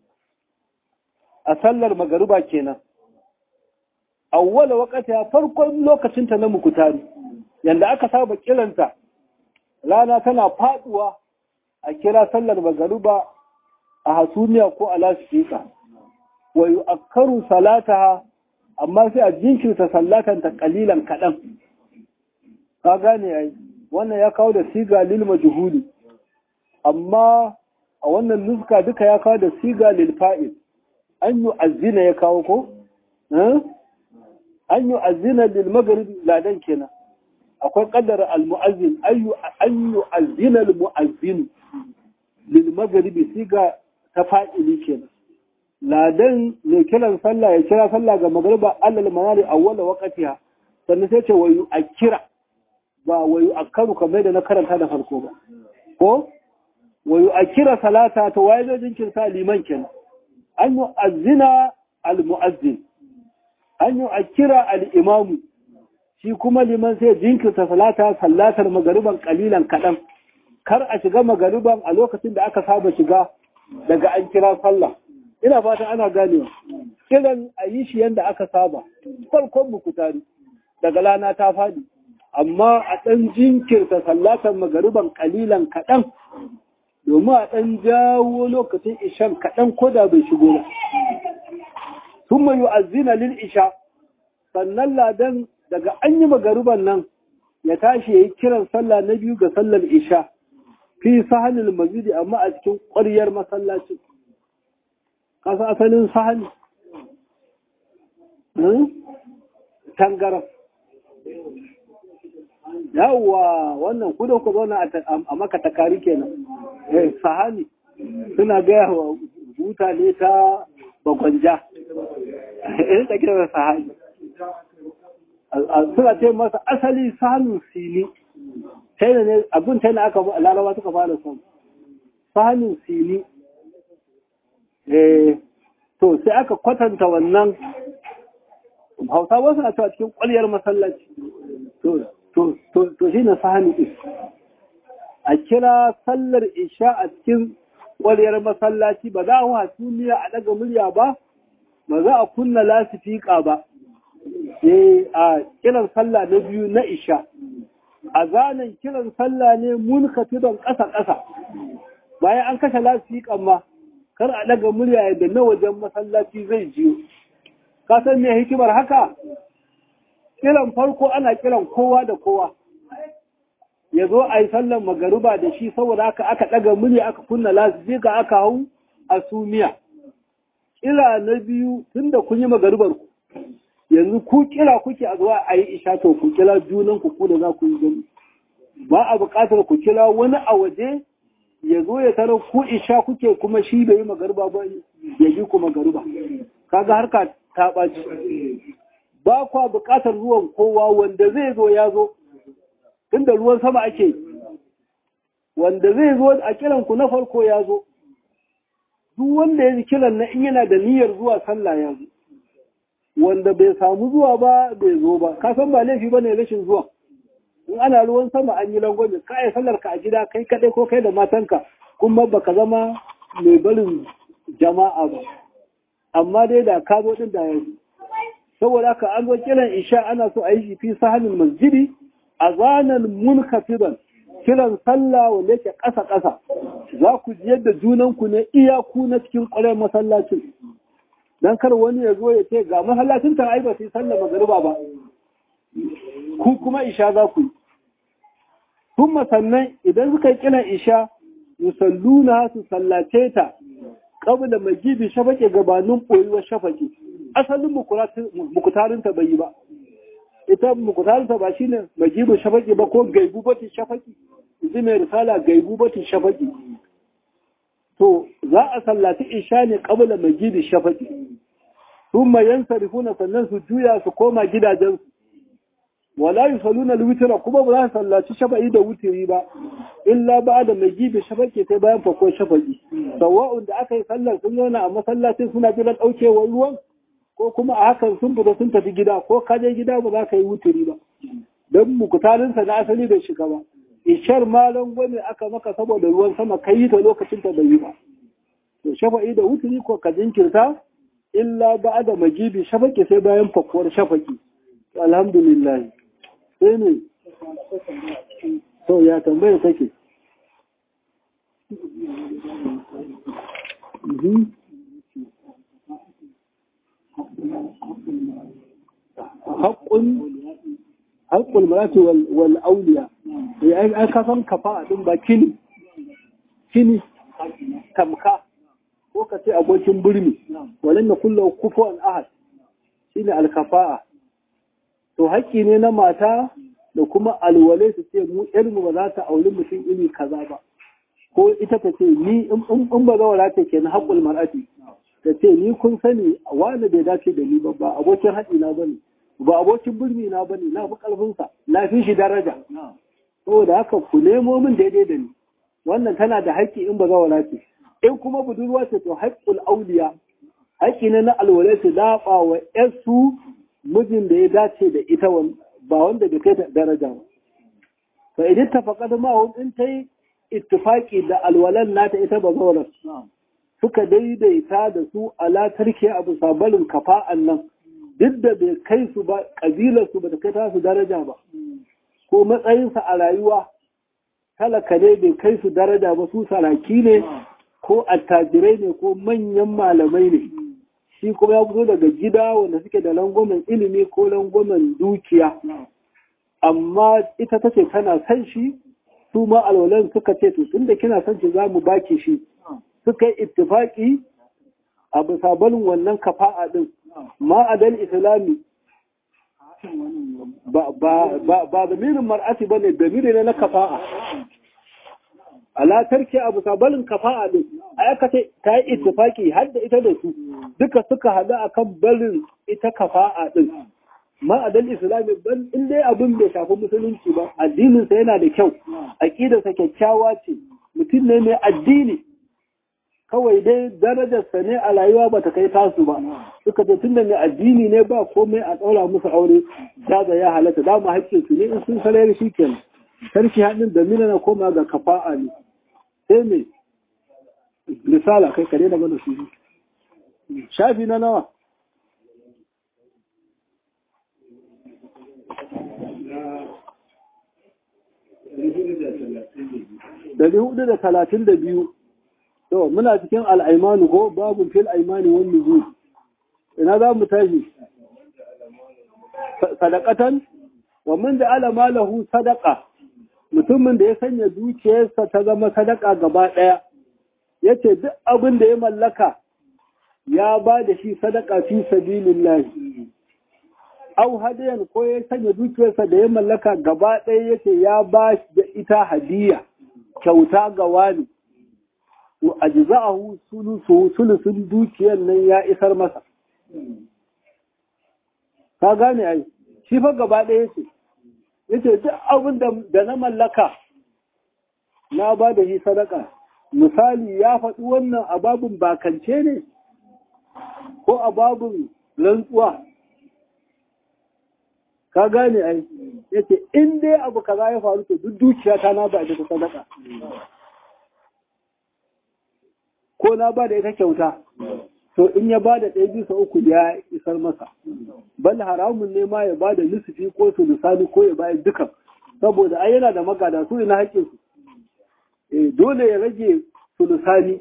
a sallar magariba kenan awwala waqtiha farkon lokacin ta na mukutari yanda aka saba kiranta rana tana faduwa a kira sallar magariba a hasumiya ko a lasifika wa yu'akkaru salataha amma sai a jinkirta sallatan ta kalilan kadan ka gane ai wannan ya kawo da siga lil majhuli amma a wannan nuska duka ya kawo da siga lil fa'il an yu'azzina ya kawo ko eh an yu'azzina lil maghrib ladan kenan akwai qaddara al mu'azzin ayu an yu'azzina al mu'azzin lil maghrib siga ta fa'ili kenan ladan ne kiran sallah ya kira sallah ga magriba alal manari awwala waqtiha sannan sai ce wayu akira ba wayu akaru kamar da na karanta da farko ba ko wayu akira salata to waye zai jinkirta liman kenan an yu'azzina al mu'azzin an yu'akira al imamu shi kuma liman sai jinkirta salata sallatar magariban kalilan kadan kar a shiga magariban a lokacin da aka saba shiga daga an kira sallah ina fatan ana ganewa kiran a yi shi yanda aka saba farkon mukutari daga lana ta fadi amma a ɗan jinkirta sallatar magariban kalilan kaɗan domin a ɗan jawo lokacin ishan kaɗan ko da bai shigo ba sun mai yu'azzina lil isha sannan ladan daga an yi magariban nan ya tashi ya yi kiran sallah na biyu ga sallar isha fi sahanil mazidi amma a cikin ƙwaryar masallacin kasa asalin sahani tangaran yawwa wannan kudin ku zauna a maka takari kenan eh sahani suna gaya wa mutane ta bakwanja eh ta kira sahani suna ce masa asali sahanun sili sai ne abin sai aka larawa suka fara son sahanun sili eh to sai aka kwatanta wannan Hausawa suna cewa cikin ƙwaryar masallaci to to to to shine sahani din a kira sallar isha a cikin ƙwaryar masallaci ba za a hasumiya a daga murya ba ba za a kunna lasifika ba eh a kiran sallah na biyu na isha a zanen kiran sallah ne munkatiban ƙasa ƙasa bayan an kashe lasifikan ma kar a daga murya yadda na wajen masallaci zai jiyo ka san me hikimar haka kiran farko ana kiran kowa da kowa ya zo a yi sallar magaruba da shi saboda haka aka daga murya aka kunna lasifika aka hau a sumiya kira na biyu tun da kun yi magarubar ku yanzu ku kira kuke a zuwa a yi isha to ku kira junan ku ku da za ku yi gani ba a buƙatar ku kira wani a waje ya zo ya tarar ku isha kuke kuma shi bai yi magarba ba ya ji ku magarba kaga harka ta ɓaci ba kwa buƙatar zuwan kowa wanda zai zo ya zo tunda ruwan sama ake wanda zai zo a kiran ku na farko ya zo duk wanda ya ji kiran na in yana da niyyar zuwa sallah ya zo wanda bai samu zuwa ba bai zo ba ka san ba laifi bane rashin zuwa in ana ruwan sama an yi langwame ka yi sallar ka a gida kai kadai ko kai da matanka kuma baka zama mai barin jama'a ba amma dai da ka zo din da yanzu saboda haka an zo kiran isha ana so a yi shi fi sahanin masjidi azanan munkafidan kiran sallah wanda yake ƙasa ƙasa za ku ji yadda junanku ne iyaku na cikin ƙwarar masallacin dan kar wani ya zo ya ce ga masallacin ta ai ba sai sallar magariba ba ku kuma isha za ku yi kuma sannan idan suka yi kiran isha yusalluna su sallace ta qabla magibi shafaqi gabanin boyuwar shafaqi asalin mukutarin ta bai yi ba ita mukutarin ta ba shine magibi shafaqi ba ko gaibu batin shafaqi idan mai risala gaibu batin shafaqi to za a sallaci isha ne qabla magibi shafaqi thumma yansarifuna sannan su juya su koma gidajensu wala yusalluna al-witra kuma ba za su sallaci shafa'i da wutiri ba illa ba da magibi shafaqi sai bayan fakon shafaqi sawa'un da aka yi sallar sun zauna a masallacin suna jiran daukewar ruwan ko kuma a hakan sun fita sun tafi gida ko ka je gida ba za ka yi wutiri ba dan mukutarin sa na asali da shiga ba ishar malan gwani aka maka saboda ruwan sama kai yi ta lokacin ta bai yi ba to shafa'i da wutiri ko ka jinkirta illa ba da magibi shafaqi sai bayan fakuwar shafaqi alhamdulillah sai ne to ya tambaya take haƙƙun haƙƙul marati wal auliya ai ai ka san kafa din ba kini kini tamka ko ka ce abokin burmi walan na kullu kufuwan ahad shine al-kafa'a to haƙƙi ne na mata da kuma alwale su ce mu ilmu ba za ta auri mutum iri kaza ba ko ita ta ce ni in ba zawara ta ke na haƙƙul mar'ati ta ce ni kun sani wani bai dace da ni ba ba abokin haɗi na bane ba abokin birni na bane na fi ƙarfinsa na fi shi daraja saboda haka ku nemo min daidai da ni wannan tana da haƙƙi in ba zawara ce in kuma budurwa ce to haƙƙul auliya haƙƙi ne na alwale su daɓa wa ƴarsu mijin da ya dace da ita ba wanda bai kai daraja ba fa idan ta faƙa ma in ta yi ittifaki da alwalan nata ita ba zaura suka daidaita da su ala tarke abu sabalin kafa'an nan duk da bai kai su ba ƙabilar su ba ta kai ta su daraja ba ko matsayinsa a rayuwa talaka ne bai kai su daraja ba su saraki ne ko attajirai ne ko manyan malamai ne shi kuma ya fito daga gida wanda suke da langwamen ilimi ko langwamen dukiya amma ita tace tana san shi su ma alwalan suka ce to tunda kina son shi zamu baki shi suka yi ittifaki a bisa barin wannan kafa'a din ma adal islami ba ba ba ba da mirin mar'ati bane da mirin na kafa'a ala tarki abu sabalin kafa'a din aka ce ta yi ittifaki har da ita da su duka suka hada akan barin ita kafa'a din ma adal islami ban in dai abin bai shafi musulunci ba addinin sa yana da kyau aqidar sa kyakkyawa ce mutum ne mai addini kawai dai darajar sa ne a rayuwa bata kai tasu ba suka ce tunda mai addini ne ba komai a daura musu aure da ya halatta da mu haƙƙin su ne in sun salayar shi kenan sarki hadin da mina na koma ga kafa'a ne sai me misala kai kare da mana su shafi na nawa dari hudu da talatin da biyu to muna cikin al'aimanu ko babu fil aimani wani nuzul ina za mu tashi sadaqatan wa man ja'ala malahu sadaqa mutumin da ya sanya dukiyarsa ta zama sadaka gaba daya yace duk abin da ya mallaka ya ba da shi sadaka fi sabilillah au hadayan ko ya sanya dukiyarsa da ya mallaka gaba ɗaya yace ya ba da ita hadiya kyauta ga wani to ajza'ahu sulusu sulusun dukiyar nan ya isar masa ka gane ai shi fa gaba ɗaya yace yace duk abin da na mallaka na ba da shi sadaka misali ya faɗi wannan a babin bakance ne ko a babin rantsuwa ka gane ai yace in dai abu kaza ya faru to duk dukiya ta na ba da ta sadaka ko na ba da ita kyauta to in ya ba da ɗaya bisa uku ya isar masa bal haramun ne ma ya ba da nusufi ko sulusani ko ya bayar dukan saboda ai yana da magada su ina haƙƙin su eh dole ya rage sulusani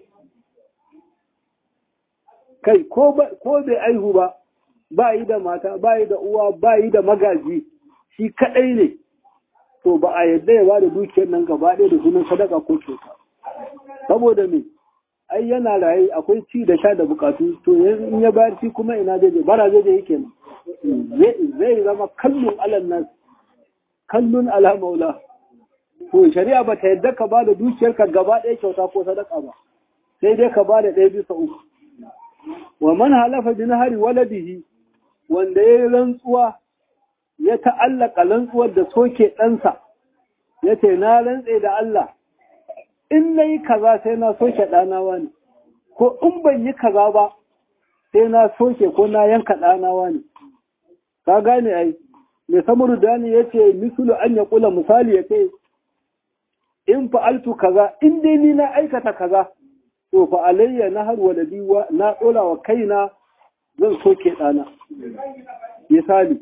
kai ko bai aihu ba ba yi da mata ba yi da uwa ba yi da magaji shi kadai ne to ba a yadda ya ba da dukiyar nan gaba ɗaya da sunan sadaka ko kyauta saboda me ai yana raye akwai ci da sha da bukatu to in ya bayar shi kuma ina zai je bara zai je yake zai zama kallon alal nas kallon ala maula to shari'a ba ta yadda ka ba da dukiyarka gaba ɗaya kyauta ko sadaka ba sai dai ka ba da ɗaya bisa uku wa man halafa bi nahari waladihi wanda ya rantsuwa ya ta'allaka rantsuwar da soke ɗansa ya ce na rantse da Allah in na yi kaza sai na soke ɗanawa ne ko in ban yi kaza ba sai na soke ko na yanka ɗanawa ne ka gane ai mai samuru dani ya ce misulu an ya kula misali ya ce in fa'altu kaza in dai ni na aikata kaza to fa alayya na har waladi na ɗola wa kaina zan soke ɗana misali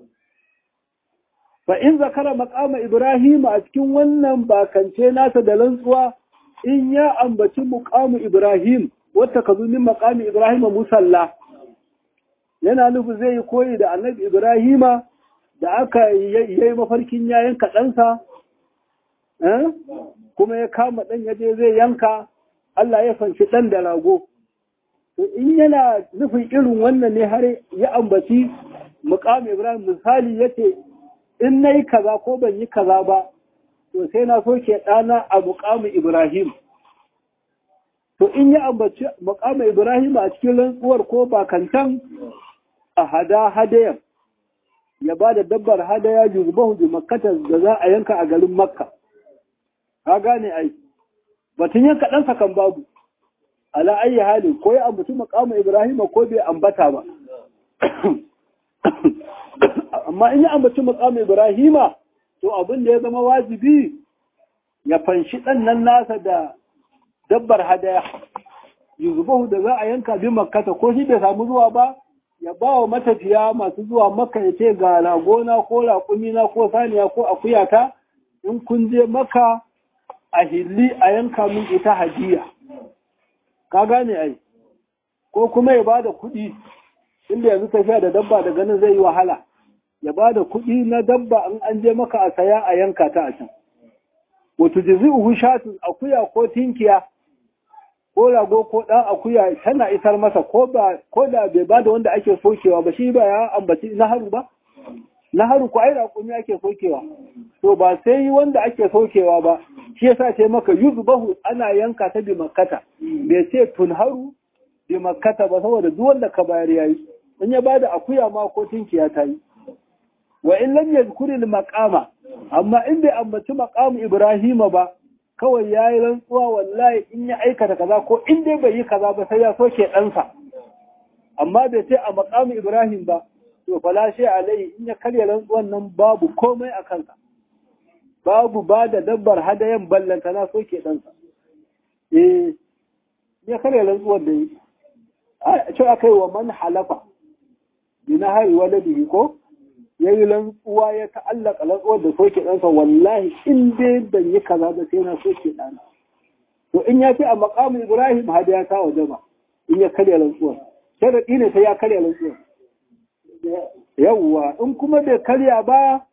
fa in zakara maqama ibrahim a cikin wannan bakance nasa da rantsuwa in ya ambaci muqamu ibrahim wata kazu min maqami ibrahim musalla yana nufi zai yi koyi da annabi ibrahima da aka yi mafarkin ya yanka ɗansa kuma ya kama ɗan yaje zai yanka Allah ya fanci ɗan da rago to in yana nufin irin wannan ne har ya ambaci muqami ibrahim misali yace in na yi kaza ko ban yi kaza ba to sai na soke ɗana a muƙamin Ibrahim. To in ya ambaci muƙamin Ibrahim a cikin rantsuwar ko bakantan a hada hadayan ya ba da dabbar hadaya juzbahu bi makkata da za a yanka a garin Makka. Ka gane ai. Batun yanka ɗansa kan babu. Ala ayi hali ko ya ambaci muƙamin Ibrahim ko bai ambata ba. Amma in yi ambaci muƙamin Ibrahima to abin da ya zama wajibi ya fanshi ɗan nan nasa da dabbar hadaya yuzubahu da za a yanka bin makkata ko shi bai samu zuwa ba ya ba wa matafiya masu zuwa makka ya ce ga ragona ko raƙumina ko saniya ko akuyata in kun je maka a hilli a yanka min ita hadiya ka gane ai ko kuma ya ba da kuɗi inda yanzu tafiya da dabba da ganin zai yi wahala ya ba da kuɗi na dabba in an je maka a saya a yanka ta a can. Wato jizi'uhu shatun akuya ko tinkiya ko rago ko ɗan akuya tana isar masa ko da bai ba da wanda ake sokewa ba shi ba ya ambaci na haru ba? Na haru ko ai raƙumi ake sokewa. To ba sai wanda ake sokewa ba shi yasa ce maka yuzbahu ana yanka ta bi makkata bai ce tun haru bi makkata ba saboda duk wanda ka bayar yayi in ya bada akuya ma ko tinkiya ta yi. Wa in lam yadhkuri al-maqama amma in bai ambaci maqamu Ibrahima ba kawai yayi rantsuwa wallahi in ya aikata kaza ko in dai bai yi kaza ba sai ya soke ɗansa amma bai ce a maqamu Ibrahim ba to fala shi alai in ya karya rantsuwan nan babu komai a kansa babu ba da dabbar hadayan ballanta na soke ɗansa eh ya karya rantsuwan da yi a ce akai wa man halafa bina hari waladihi ko ya yi rantsuwa ya ta'allaka rantsuwar da soke ɗansa wallahi in dai ban yi kaza ba sai na soke ɗana to in ya fi a makamin Ibrahim hada ya ta waje ba in ya karya rantsuwar sharaɗi ne sai ya karya rantsuwar yawwa in kuma bai karya ba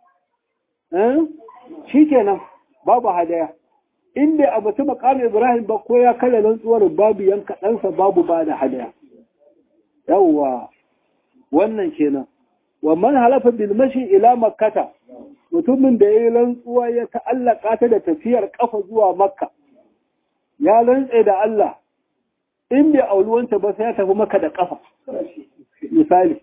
shi kenan babu hadaya in bai abaci makamin Ibrahim ba ko ya karya rantsuwar babu yanka ɗansa babu ba da hadaya yawwa wannan kenan wa man halafa bil mashi ila makkata mutumin da yayi rantsuwa ya ta'allaka ta da tafiyar kafa zuwa makka ya rantse da Allah in bai auluwanta ba sai ya tafi maka da kafa misali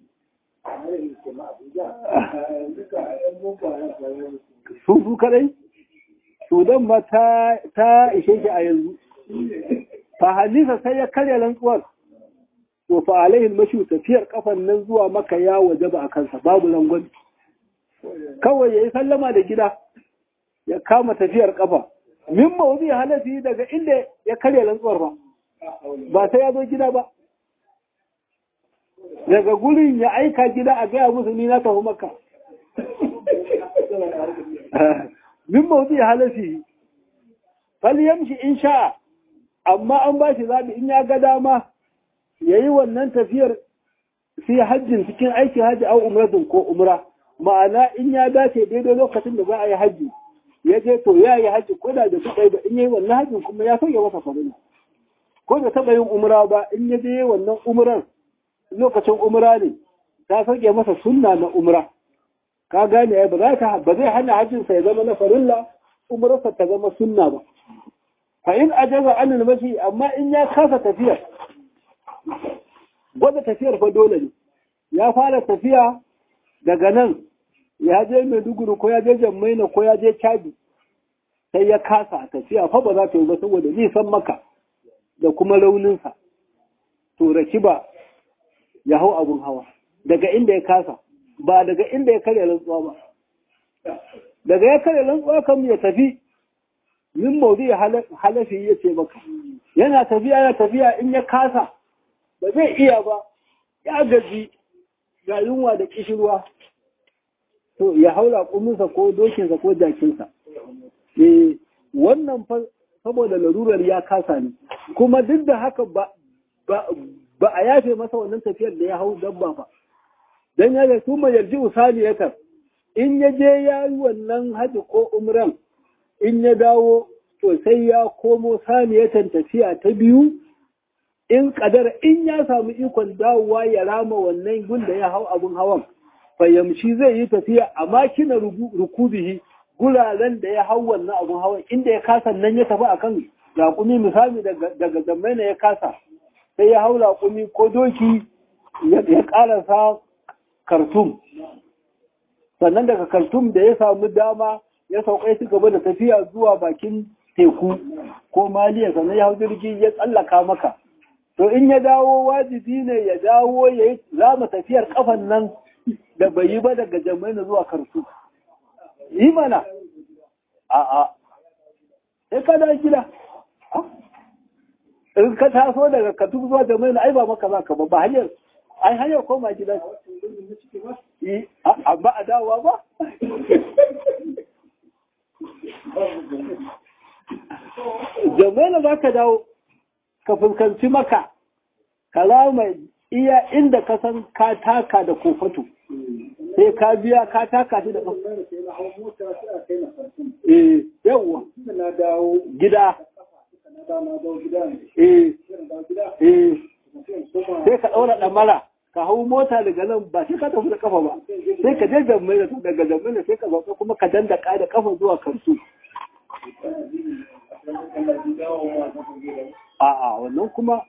su su kadai sudan ma ta ta ishe shi a yanzu fa halisa sai ya karya rantsuwar to fa alaihi mashi tafiyar kafan nan zuwa maka ya wajaba a kansa babu langon kawai yayi sallama da gida ya kama tafiyar kafa min mawdi halafi daga inda ya karya rantsuwar ba ba sai ya zo gida ba daga gurin ya aika gida a gaya musu ni na tafi maka min mawdi halafi fal yamshi in sha'a amma an ba shi zabi in ya ga dama yayi wannan tafiyar sai hajjin cikin aikin haji au umratun ko umra ma'ana in ya dace daidai lokacin da za a yi haji ya je to ya yi haji ko da da kuɗai ba in yayi wannan hajjin kuma ya sauya masa farilla ko da taɓa yin umra ba in ya je wannan umrar lokacin umra ne ta sauke masa sunna na umra ka gane ai ba za ka ba zai hana hajjin sa ya zama na farilla umrarsa ta zama sunna ba fa in ajaza an al-mashi amma in ya kasa tafiya gwada tafiyar fa dole ne ya fara tafiya daga nan ya je Maiduguri ko ya je Jammaina ko ya je Chadi sai ya kasa tafiya fa ba za ta yi ba saboda zai san maka da kuma rauninsa to rakiba ya hau abun hawa daga inda ya kasa ba daga inda ya karya rantsuwa ba daga ya karya rantsuwa kan ya tafi min mawdi halafi ya ce maka yana tafiya yana tafiya in ya kasa ba zai iya ba ya gaji ga yunwa da kishirwa to ya haula kuminsa ko dokinsa ko jakinsa eh wannan fa saboda larurar ya kasa ne kuma duk da haka ba ba a yafe masa wannan tafiyar da ya hau dabba ba dan ya ga kuma yarji usaliyatan in ya je ya yi wannan haji ko umran in ya dawo to sai ya komo saniyatan tafiya ta biyu in kadar in ya samu ikon dawowa ya rama wannan gun da ya hau abun hawan fayyamshi zai yi tafiya a makina rukubihi guraren da ya hau wannan abun hawan inda ya kasa nan ya tafi akan raƙumi misali daga zammaina ya kasa sai ya hau raƙumi ko doki ya ƙarasa kartum sannan daga kartum da ya samu dama ya saukai su gaba da tafiya zuwa bakin teku ko maliya sannan ya hau jirgi ya tsallaka maka to in ya dawo wajibi ne ya dawo ya yi zama tafiyar kafan nan da bai yi ba daga jamaina zuwa karsu yi mana a'a sai ka da gida in ka taso daga katu zuwa jamaina ai ba maka za ka ba ba hanyar ai hanyar koma gida amma a dawowa ba jamaina za ka dawo ka fuskanci maka kalama iya inda ka san ka taka da kofato sai ka biya ka taka shi da kofato eh yawa na dawo gida eh eh sai ka daura damara ka hau mota daga nan ba sai ka tafi da kafa ba sai ka je Jammaina daga Jammaina sai ka zauka kuma ka dandaka da kafa zuwa Karsu a'a wannan kuma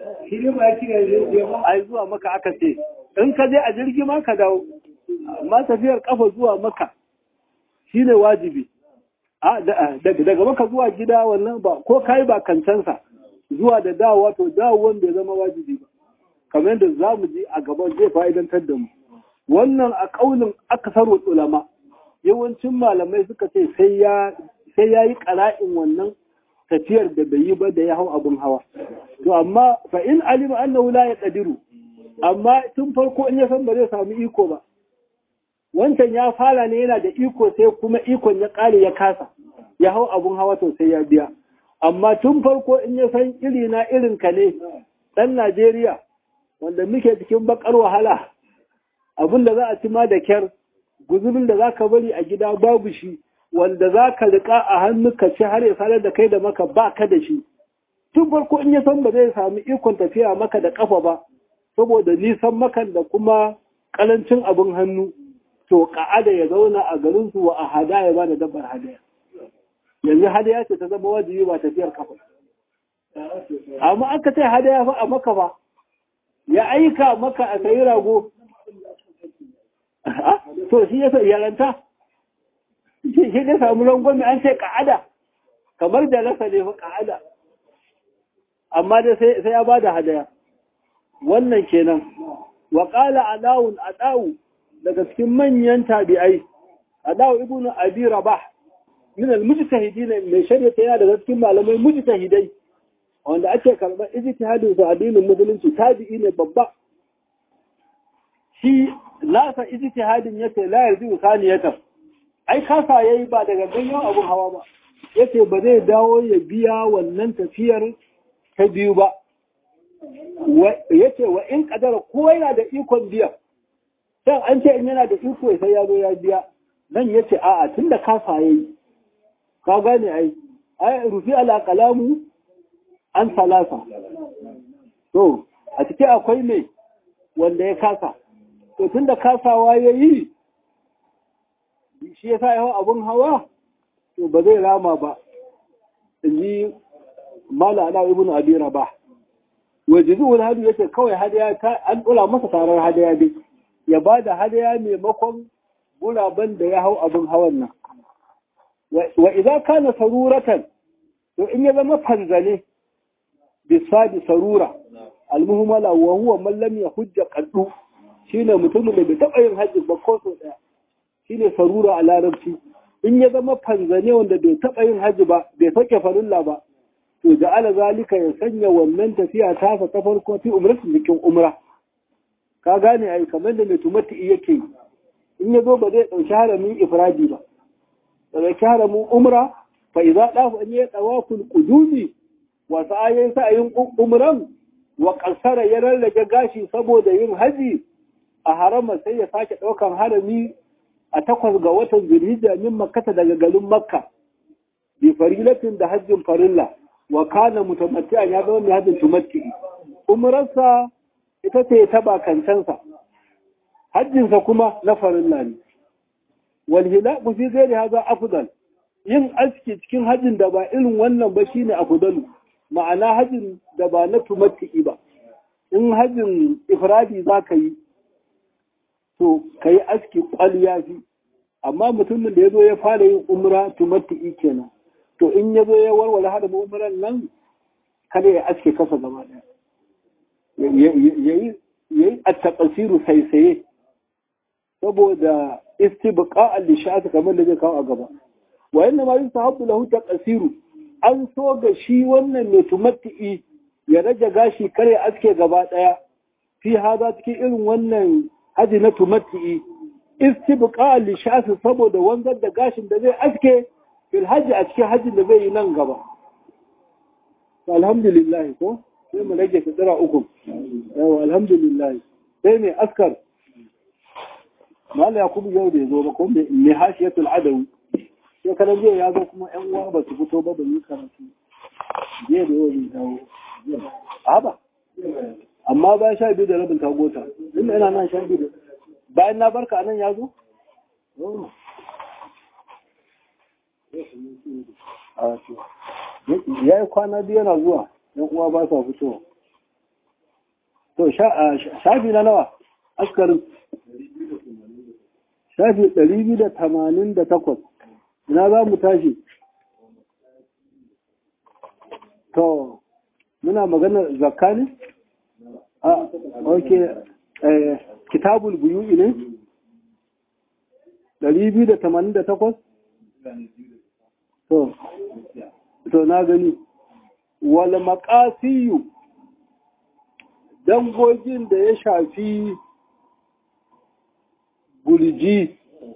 ai zuwa maka aka ce in ka je a jirgi ma ka dawo amma tafiyar kafa zuwa maka shine wajibi a daga maka zuwa gida wannan ba ko kai ba kancansa zuwa da dawowa to dawowan bai zama wajibi ba kamar yadda za mu ji a gaban zai fa'idantar da mu wannan a kaulin akasarul ulama yawancin malamai suka ce sai ya sai ya yi ƙara'in wannan tafiyar da bai yi ba da ya hau abin hawa. To, amma fa in alima annahu la ya ƙadiru, amma tun farko in ya san ba zai samu iko ba. Wancan ya fara ne yana da iko sai kuma ikon ya ƙare ya kasa, ya hau abin hawa to sai ya biya. Amma tun farko in ya san iri na irin ka ne, ɗan Najeriya, wanda muke cikin baƙar wahala, abin da za a ci ma da kyar, guzurin da za ka bari a gida babu shi, wanda za ka riƙa a hannu ka ci har ya sanar da kai da maka ba ka da shi tun farko in ya san ba zai sami ikon tafiya maka da ƙafa ba saboda nisan makan da kuma kalancin abin hannu to ka'ada ya zauna a garin su wa a hadaya ba da dabbar hadaya yanzu hadaya ce ta zama wajibi ba tafiyar kafa amma aka ce hadaya fa a maka ba ya aika maka a sayi rago to shi yasa yaranta shi ne samu rangwami an ce ka'ada kamar da rasa ne fa ka'ada amma dai sai ya bada hadaya wannan kenan wa qala adawun adawu daga cikin manyan tabi'ai adawu ibnu abi rabah min al-mujtahidin mai shari'a yana daga cikin malamai mujtahidai wanda ake karɓar ijtihadin su addinin musulunci tabi'i ne babba shi lasa ijtihadin yace la yarju saniyatan ai kasa yayi ba daga ganyen abun hawa ba yace ba zai dawo ya biya wannan tafiyar ta biyu ba yace wa in kadara ko yana da ikon biya dan an ce in yana da iko sai ya zo ya biya nan yace a'a tunda kasa yayi ka gane ai ai rufi ala kalamu an salasa to a ciki akwai mai wanda ya kasa to tunda kasawa yayi shi yasa yawan abun hawa to ba zai rama ba inji mala ala ibn abi rabah wajizu wal hadu yace kawai hadaya ta an dora masa tarar hadaya dai ya bada hadaya maimakon guraben da ya hau abun hawan nan wa idza kana saruratan to in ya zama fanzane bisadi sarura almuhmala wa huwa man lam yahujja qaddu shine mutumin da bai taba yin hajji ba ko so daya shine sarura a larabci in ya zama fanzane wanda bai taba yin hajji ba bai sake farilla ba to ja'ala zalika ya sanya wannan tafiya ta fa ta farko fi umratu cikin umra ka gane ai kamar da mai tumati yake in ya zo ba zai dauki haramin ifradi ba da haramin umra fa idza dafa an yi tawaful qudumi wasu ayoyin sa'ayin umran wa ƙasara ya rarrage gashi saboda yin haji a harama sai ya sake ɗaukan harami a takwas ga watan zulhijja min makkata daga garin makka bi farilatin da hajjin farilla wa kana mutamatti'an ya zama mai hajjin tumatti'i umrarsa ita ce ta bakancansa hajjinsa kuma na farilla ne wal hilaqu fi ghairi hadha afdal yin aski cikin hajjin da ba irin wannan ba shine afdalu ma'ana hajjin da ba na tumatti'i ba in hajjin ifradi za ka yi to ka yi aski kwaliya fi amma mutumin da ya zo ya fara yin umra tumatti'i kenan to in ya zo ya warware hada umran nan kada ya aske kasa gaba daya yayi yayi at-taqsiru saisaye saboda istibqa'an li sha'ati kamar da zai kawo a gaba wa inna ma yusahabu lahu taqsiru an so ga shi wannan mai tumatti'i ya rage gashi kare aske gaba daya fi haza cikin irin wannan haji na tumatti'i istibqa li shafi saboda wanzar da gashin da zai aske fil haji a cikin hajin da zai yi nan gaba alhamdulillah ko sai mu rage fitira uku yawa alhamdulillah sai mai askar mala yakubu yau da yazo ba ko mai hashiyatul adawi sai kana jiya ya zo kuma ƴan uwa ba su fito ba ban yi karatu jiya da yau zai dawo a ba amma bayan sha biyu da rabin tagota inda ina nan sha biyu bayan na barka anan ya zo ya yi kwana biyu yana zuwa ƴan uwa ba sa fitowa to shafi na nawa askarin shafi ɗari biyu da tamanin da takwas ina za mu tashi to muna maganar zakka ne a ok kitabul buyu'i ne ɗari biyu da tamanin da takwas to to na gani wal maqasiyu dangogin da ya shafi gurji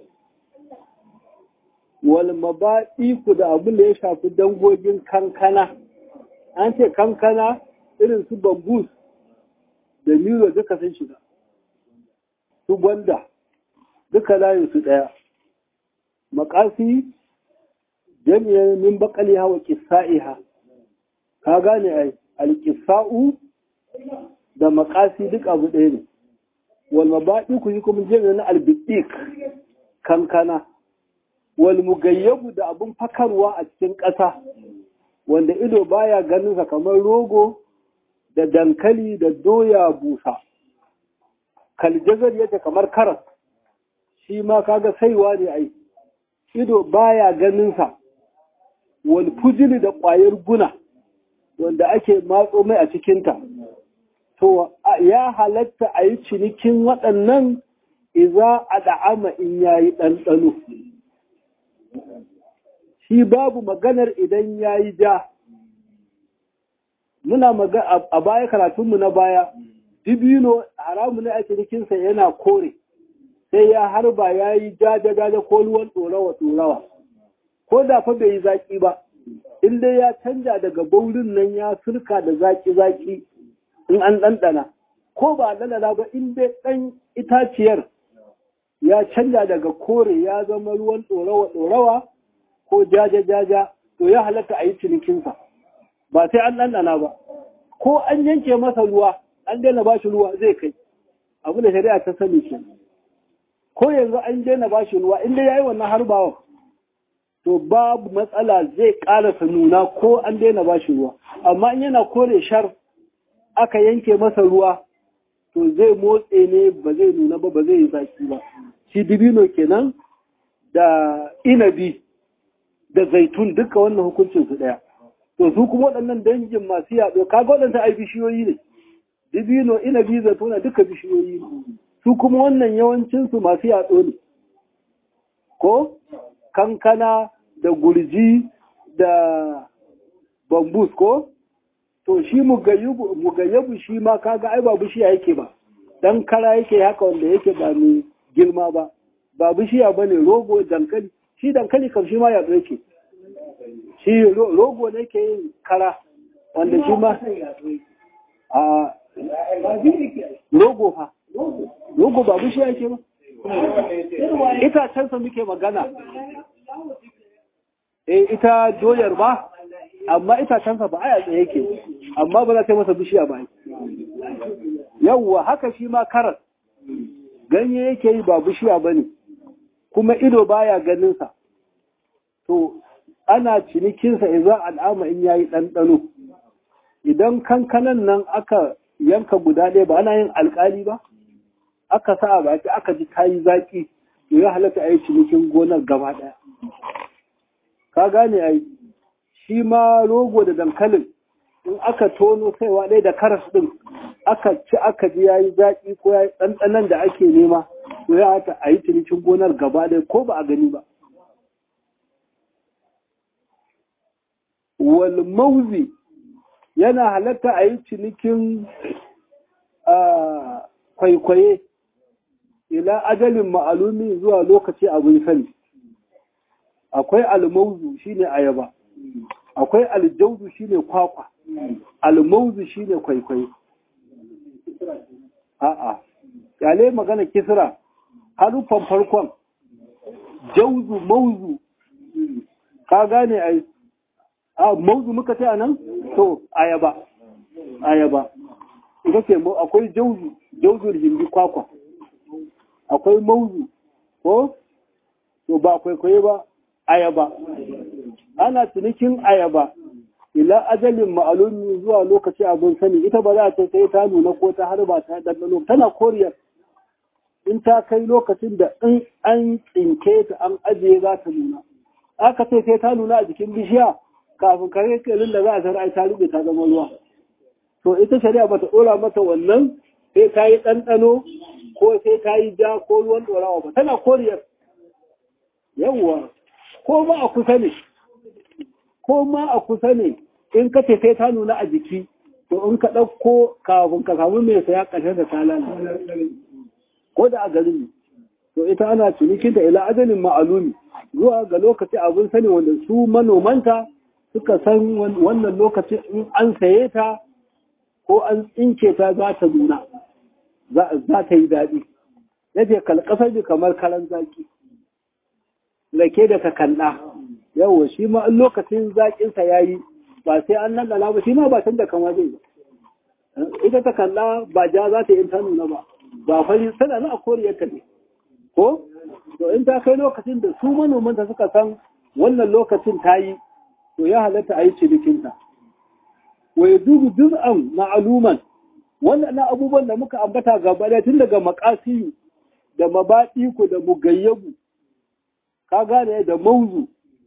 wal maba'iku da abin da ya shafi dangogin kankana an ce kankana irin su bambus da miro duka sun shiga su gwanda duka layin su daya makasi jami'ar min bakaliha wa kisa'iha ka gane ai alkisa'u da makasi duk abu ɗaya ne wal mabadiku yi kuma jami'a na albidik kankana wal mugayyabu da abun fakarwa a cikin ƙasa wanda ido baya ganin sa kamar rogo da dankali da doya busa kaljazar yake kamar karas shi ma kaga saiwa ne ai ido baya ganin sa wal fujili da ƙwayar guna wanda ake matso mai a cikinta to ya halatta a yi cinikin waɗannan iza a da'ama in yayi ɗanɗano shi babu maganar idan yayi ja muna magana a baya karatunmu na baya dibino haramu ne a cinikinsa yana kore sai ya harba ya yi jaja-jaja ko ruwan ɗorawa-ɗorawa ko da fa bai yi zaƙi ba in dai ya canja daga baurin nan ya surka da zaƙi-zaƙi in an ɗanɗana ko ba ɗanɗana ba in dai ɗan itaciyar ya canja daga kore ya zama ruwan ɗorawa-ɗorawa ko jaja-jaja to ya halatta a yi cinikinsa ba sai an ɗanɗana ba ko an yanke masa ruwa an daina ba shi ruwa zai kai abu da shari'a ta sani ke ko yanzu an daina ba shi ruwa inda ya yi wannan harbawa to babu matsala zai ƙarasa nuna ko an daina ba shi ruwa amma in yana kore shar aka yanke masa ruwa to zai motse ne ba zai nuna ba ba zai yi zaki ba shi dibino kenan da inabi da zaitun duka wannan hukuncin su ɗaya to su kuma waɗannan dangin masu yaɗo kaga waɗanda ai bishiyoyi ne dibino inabi zaituna duka bishiyoyi ne su kuma wannan yawancinsu masu yaɗo ne ko kankana da gurji da bambus ko to shi mugayyabu shi ma kaga ai ba bishiya yake ba dan kara yake haka wanda yake ba mai girma ba ba bishiya bane rogo dankali shi dankali kam shi ma yaɗo yake shi rogo ne ke yin kara wanda shi ma a rogo fa rogo ba bishiya yake ba itacensa muke magana eh ita doyar ba amma itacensa ba aya tsaye yake amma ba za ta masa bishiya ba yawwa haka shi ma karas ganye yake yi ba bishiya ba ne kuma ido baya ganinsa to ana cinikinsa idan al'ama in yayi ɗanɗano idan kankanan nan aka yanka guda ɗaya ba ana yin alƙali ba aka sa a baki aka ji ta yi zaƙi to ya halatta a yi cinikin gonar gaba ɗaya ka gane a yi shi ma rogo da dankalin in aka tono saiwa ɗaya da karas ɗin aka ci aka ji ya yi zaƙi ko ya yi ɗanɗanan da ake nema to ya halatta a yi cinikin gonar gaba ɗaya ko ba a gani ba wal mauzi yana halatta a yi cinikin kwaikwaye ila ajalin ma'alumi zuwa lokaci abin sani akwai almauzu shine ayaba akwai aljauzu shine kwakwa almauzu shine kwaikwaye a'a yale magana kisra harufan farkon jauzu mauzu ka gane ai a mauzu muka ce anan to ayaba ayaba ita ce akwai jauzu jauzul hindi kwakwa akwai mauzu ko to ba kwaikwaye ba ayaba ana cinikin ayaba ila ajalin ma'alumi zuwa lokaci abin sani ita ba za ta sai ta nuna ko ta harba ta ɗanɗano tana koriyar in ta kai lokacin da in an tsinke ta an ajiye za ta nuna aka ce sai ta nuna a jikin bishiya kafin kare kalin da za a sarai ta rube ta zama ruwa to ita shari'a bata ɗora mata wannan sai ta yi ɗanɗano ko sai ta yi ja ko ruwan ɗorawa ba tana koriyar yawwa ko ma a kusa ne ko ma a kusa ne in ka ce sai ta nuna a jiki to in ka ɗauko kafin ka samu mai saya ƙarshen da ta lalata ko da a garin ne to ita ana cinikin da ila ajalin ma'alumi zuwa ga lokaci abin sani wanda su manomanta suka san wannan lokacin in an saye ta ko an tsinke ta za ta nuna za ta yi daɗi yadda kalkasar ji kamar karan zaki rake da takalla yawo shi ma in lokacin zaƙinsa ya yi ba sai an nan ba shi ma ba tun da kama zai ba ita takalla ba ja za ta yi ta nuna ba ba fari sana na a koriyarta ne ko to in ta kai lokacin da su manomanta suka san wannan lokacin ta yi to ya halatta a yi cinikinta wa ya dubu juz'an ma'aluman wannan abubuwan da muka ambata gaba ɗaya tun daga makasiyu da mabaɗiku da mugayyabu ka gane da mauzu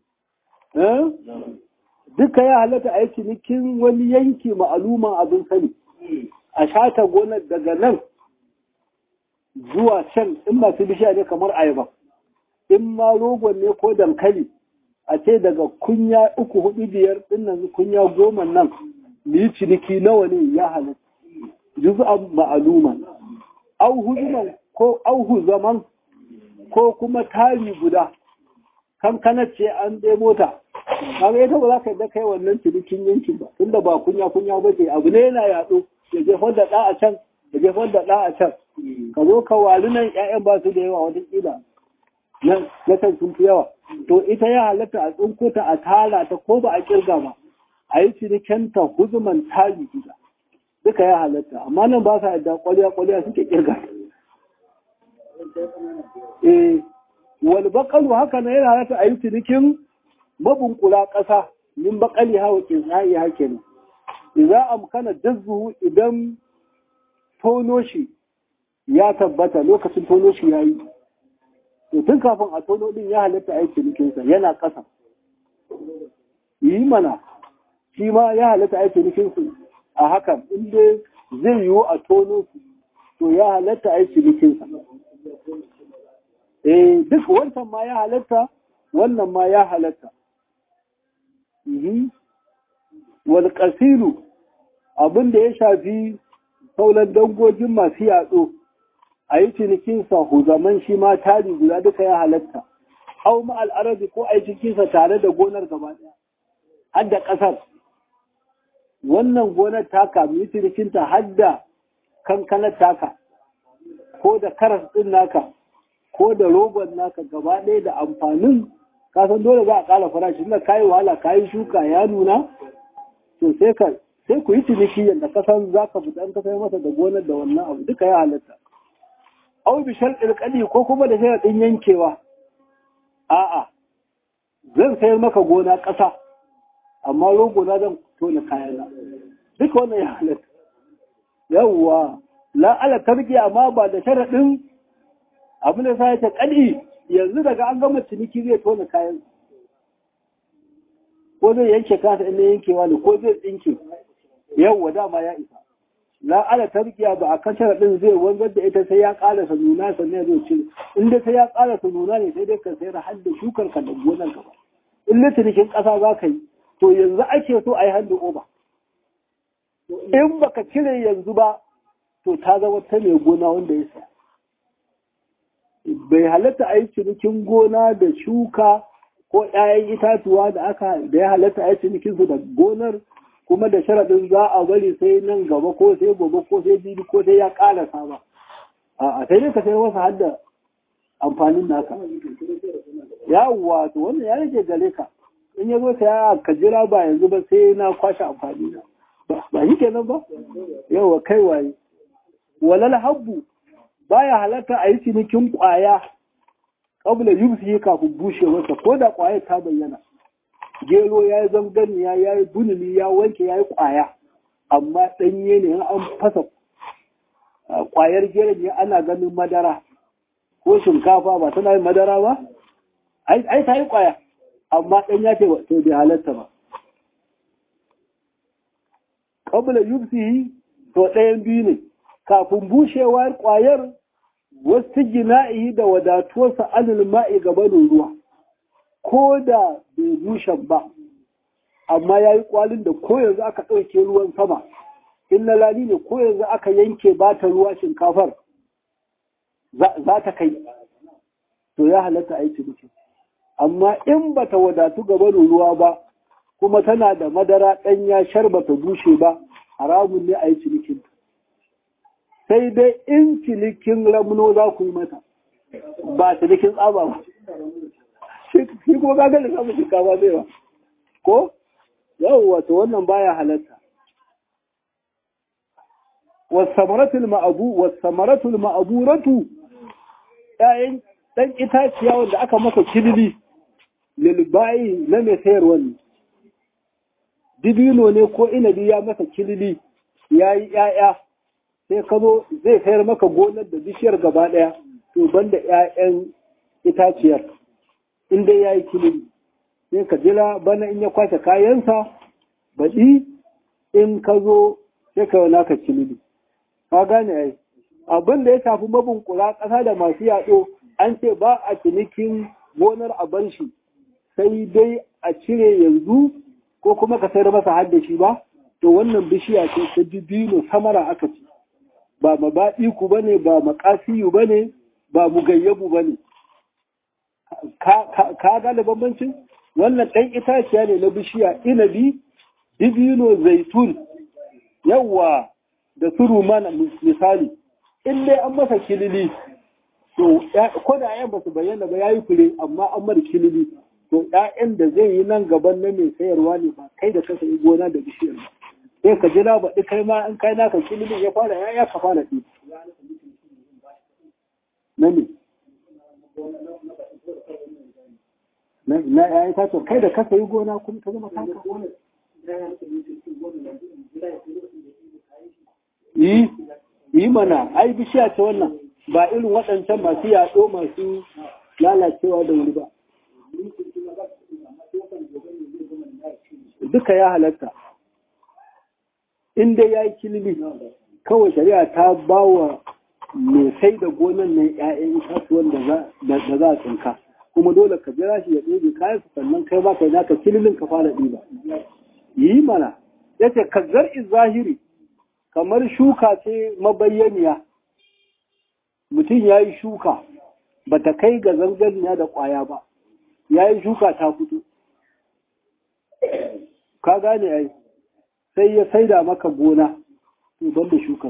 duka ya halatta a yi cinikin wani yanki ma'aluman abin sani a shata gonar daga nan zuwa can in masu bishiya ne kamar ayaba in ma rogon ne ko dankali a ce daga kunya uku hudu biyar dinnan kunya goma nan mu yi ciniki nawa ne ya halatta juz'an ma'aluman au huzuman ko au huzaman ko kuma tari guda kankanar ce an ɗebo ta kaga ita ba za ka yadda kai wannan cinikin yankin ba tunda ba kunya kunya ba ce abu ne yana yaɗo ya jefar da ɗa a can ya jefar da ɗa a can ka zo ka wali nan ƴaƴan ba su da yawa wata ƙila na can sun fi yawa to ita ya halatta a tsinko ta a tara ta ko ba a kirga ba a yi cinikenta huzuman tari guda duka ya halatta amma nan ba sa yadda kwaliya kwaliya suke kirga eh wal baqalu haka ne yana halatta a yi cinikin mabunkula ƙasa min baqali hawa kinai hake ne idan amkana jazzu idan tono shi ya tabbata lokacin tono shi yayi to tun kafin a tono din ya halatta a yi cinikin sa yana ƙasa yi mana shi ma ya halatta a yi cinikin su a hakan inda zai yiwu a tono su to ya halatta a yi cinikinsa. Eh duk wancan ma ya halatta wannan ma ya halatta. Wal qasilu abin da ya shafi sauran dangogin masu yatsu a yi cinikinsa huzaman shi ma tari guda duka ya halatta. Au ma al'arabi ko a yi cikinsa tare da gonar gaba ɗaya, har da ƙasar. Wannan gonar taka mu yi cinikinta har da kankanar taka ko da karas ɗin naka ko da rogon naka gaba ɗaya da amfanin kasan dole za a ƙara farashi inda kayi wahala kayi shuka ya nuna to sai ka sai ku yi ciniki yadda kasan za ka fita an ka sai masa da gonar da wannan abu duka ya halatta. Au bi sharɗin ƙali ko kuma da sharaɗin yankewa a'a zan sayar maka gona ƙasa amma rogo na zan tona kayana duka wannan ya halatta. Yawwa la'ala tarki amma ba da sharaɗin abin da sa ya ta ƙali yanzu daga an gama ciniki zai tona kayan ko zai yanke kasa inda yankewa ne ko zai tsinke yawwa dama ya isa. La'ala tarkiya ba a kan sharaɗin zai wanzar da ita sai ya ƙarasa nuna sannan zai cire inda sai ya ƙarasa nuna ne sai dai ka sayar har da shukar ka da gonar ka ba in da cinikin ƙasa za ka yi to yanzu ake so a yi hannu oba in baka cire yanzu ba to ta zama ta mai gona wanda ya saya. Bai halatta a yi cinikin gona da shuka ko ‘ya'yan itatuwa da aka da ya halatta a yi cinikinsu da gonar kuma da sharaɗin za a bari sai nan gaba ko sai gobe ko sai bibi ko sai ya ƙarasa ba. A sai dai ka sai masa har da amfanin naka. Yawwa to wannan ya rage gare ka. In ya zo ta ka jira ba yanzu ba sai na kwashe amfani na. Ba shi kenan ba? Yawwa kai waye. Walal habbu baya halatta a yi cinikin ƙwaya ƙabla yubsi kafin bushewarsa ko da ƙwayar ta bayyana. Gero ya yi zanganiya ya yi bunumi ya wanke ya yi ƙwaya amma ɗanye ne an fasa ƙwayar geron ne ana ganin madara ko shinkafa ba tana yin madara ba? Ai ta yi ƙwaya amma ɗanya ce to bai halatta ba. Ƙabla yubsi to ɗayan biyu ne. Kafin bushewar ƙwayar wasu gina'i da wadatuwarsa anil ma'i gabanin ruwa, ko da bai bushen ba, amma ya yi ƙwalin da ko yanzu aka ɗauke ruwan sama, in na lali ne ko yanzu aka yanke ba ta ruwa shinkafar za ta kai, to ya halatta a yi ciniki. Amma in ba ta wadatu gabanin ruwa ba, kuma tana da madara ɗanya shar ba ta bushe ba, haramun ne a yi cinikin. Sai dai in cinikin ramno za ku yi mata ba cinikin tsaba ba shi ko gagar da samun shinkafa zai ba ko yawon wato wannan baya halatta. wasamaratul ma'abu wasamaratul ma'aburatu ƴaƴan dan itaciya wanda aka masa kilili lil ba'i na mai sayarwa ne dibino ne ko inabi ya masa kilili yayi ƴaƴa sai ka zo zai sayar maka gonar da bishiyar gaba daya to banda ƴaƴan itaciyar in dai yayi kilili sai ka jira bana in ya kwace kayansa baɗi in ka zo sai ka yana ka kilili ka gane ai abin da ya shafi mabunkura ƙasa da masu yaɗo an ce ba a cinikin gonar a bar shi sai dai a cire yanzu ko kuma ka sayar masa har da shi ba to wannan bishiya ce ta dibino samara aka ce ba mabaɗiku ba ne ba makasiyu ba ne ba mugayyabu ba ne ka gane bambancin wannan ɗan itaciya ne na bishiya inabi dibino zaitun yawa da su rumana misali in dai an masa kilili to ko da ƴaƴan ba su bayyana ba yayi kure amma an mara kilili to ƴaƴan da zai yi nan gaban na mai sayarwa ne ba kai da kasa yi gona da bishiyar ba sai ka jira baɗi kai ma in kai naka kililin ya fara ƴaƴa ka fara ɗi na ne na ƴaƴa ta to kai da kasa yi gona kuma ta zama kaka yi yi mana ai bishiya ta wannan ba irin waɗancan masu yaɗo masu lalacewa da wuri ba duka ya halatta inda ya yi kilili kawai shari'a ta ba wa mai sai da gonan nan ‘ya'yan itatuwan da za a tsinka kuma dole ka jira shi ya ɗebe kayan su sannan kai ba kai naka kililin ka fara ɗiba yi mana ya ce ka zar'i zahiri kamar shuka ce mabayyaniya mutum ya yi shuka ba ta kai ga zanganiya da ƙwaya ba ya yi shuka ta fito ka gane ai sai ya saida maka gona to ban da shukar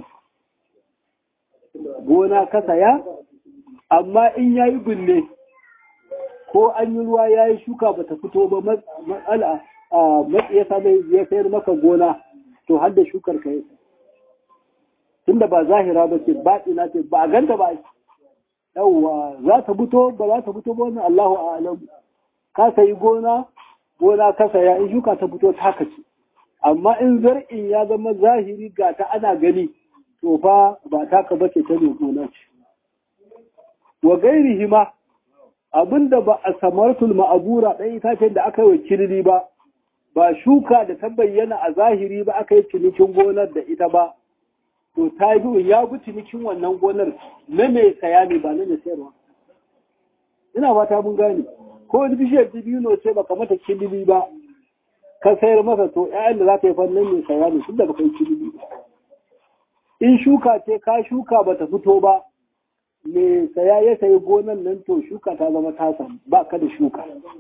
gona ka saya amma in ya yi binne ko an yi ruwa ya yi shuka ba ta fito ba matsala a matsiyasa mai ya sayar maka gona to har da shukar ka yi tunda ba zahira ba ce baɗina ce ba a ganta ba yawwa za ta fito ba za ta fito ba wannan Allahu a'lam ka sayi gona gona ka saya in shuka ta fito taka ce amma in zar'in ya zama zahiri ga ta ana gani to fa ba taka bace ta ne gona ce wa gairihi ma abinda ba a samartul ma'abura ɗan itacen da aka yi wa kirri ba ba shuka da ta bayyana a zahiri ba aka yi cinikin gonar da ita ba to ta yi ya bi cinikin wannan gonar na mai saya ne ba na mai sayarwa ina ba ta mun gane ko wani bishiyar dibino ce baka mata kilili ba ka sayar masa to ƴaƴan da za ta yi fannin mai saya ne tunda baka yi kilili ba in shuka ce ka shuka bata fito ba mai saya ya sayi gonar nan to shuka ta zama tasa ba ka da shuka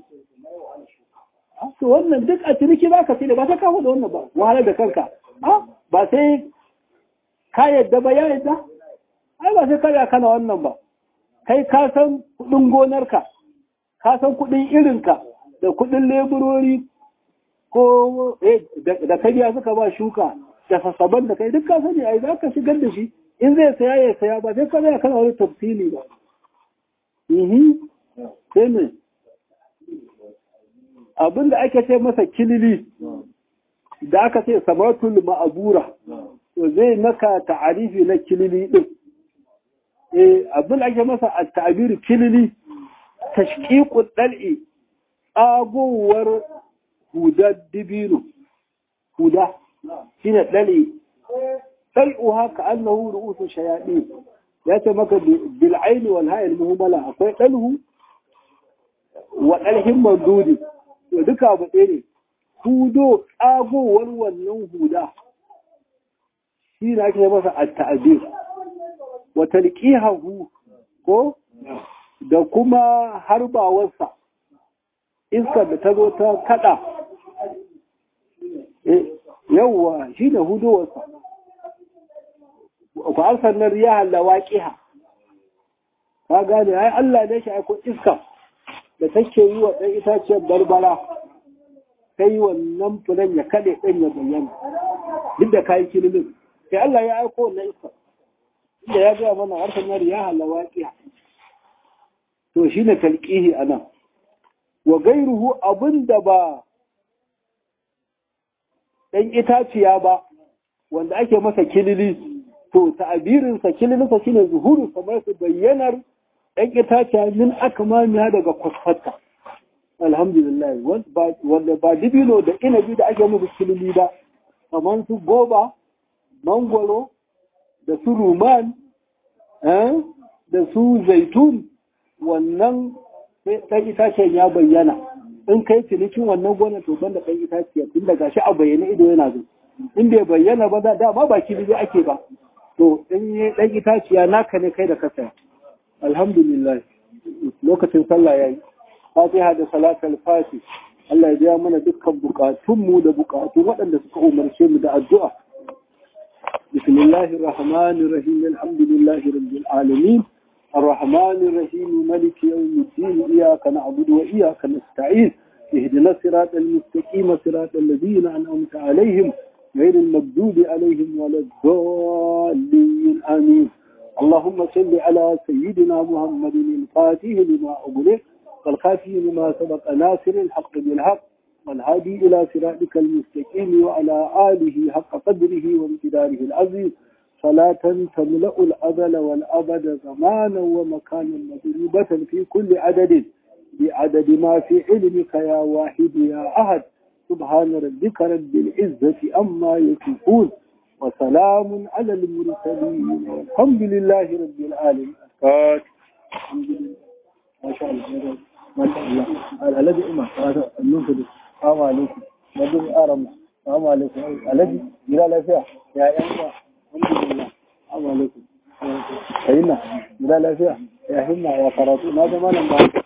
to wannan duk a ciniki za ka ce da ba ta kawo da wannan ba wahalar da kanka ba sai ka yadda ba ya yadda ai ba sai kada kana wannan ba kai ka san kudin gonarka ka san kudin irinka da kudin leburori ko da kariya suka ba shuka da sassaban da kai duk ka sani ai za ka shigar da shi in zai saya ya saya ba sai kada kana wani tafsili ba ihi sai ne abinda ake ce masa kilili da aka ce samatul ma'abura to zai maka ta'arifi na kilili din eh abin ake masa at-ta'bir kilili tashqiqu dal'i agowar huda dibino huda shine dal'i dal'u haka annahu ru'usu shayadi ya ce maka bil ayn wal ha'il muhmala akwai dalhu wa dalhin mandudi to duka abu ɗaya ne hudo agowar wannan huda shi na ake masa at-ta'bir wa talqihahu ko da kuma harbawarsa iska da ta zo ta kada eh yawa shi da hudowarsa fa arsalna riyaha lawaqiha ka gane ai Allah ne shi aiko iska da take yi wa dan itaciyar barbara sai wannan fulan ya kade dan ya bayyana duk da kai kililin sai Allah ya aiko wannan iska inda ya ga mana harkar nari ya halawa kiya to shine talqihi anan wa gairuhu abunda ba dan itaciya ba wanda ake masa kilili to ta'abirin sa kililin sa shine zuhuru kamar su bayyanar dan itaciya min akmamiya daga kwasfata alhamdulillah wanda ba dibino da inabi da ake musu kilili ba kamar su goba mangwaro da su ruman da su zaitun wannan ɗan itacen ya bayyana in kai cinikin wannan gonar to banda ɗan itaciya tun daga shi a bayyana ido yana zo in bai bayyana ba da dama ba kilili ake ba to in yi ɗan itaciya naka ne kai da kasa alhamdulillah lokacin sallah ya yi fatiha da salatul fati Allah ya biya mana dukkan bukatunmu da bukatun waɗanda suka umarce mu da addu'a bismillahir rahmanir rahim alhamdulillahi rabbil alamin الرحمن الرحيم ملك يوم الدين إياك نعبد وإياك نستعين اهدنا الصراط المستقيم صراط الذين أنعمت عليهم غير المغضوب عليهم ولا الضالين آمين اللهم صل على سيدنا محمد الفاتح لما أغلق والخاتم لما سبق ناصر الحق بالحق والهادي إلى صراطك المستقيم وعلى آله حق قدره وامتداره العظيم صلاة تملأ الأزل والأبد زمانا ومكانا مضروبة في كل عدد بعدد ما في علمك يا واحد يا أحد سبحان ربك رب العزة أما يصفون وسلام على المرسلين والحمد لله رب العالمين الحمد لله ما شاء الله ما شاء الله الذي أمه هذا النفذ السلام عليكم مدن آرم السلام عليكم الذي جلال فيها يا أمه alhamdulillah assalamu alaikum sayina gida lafiya ya himma ya karatu na zama nan ba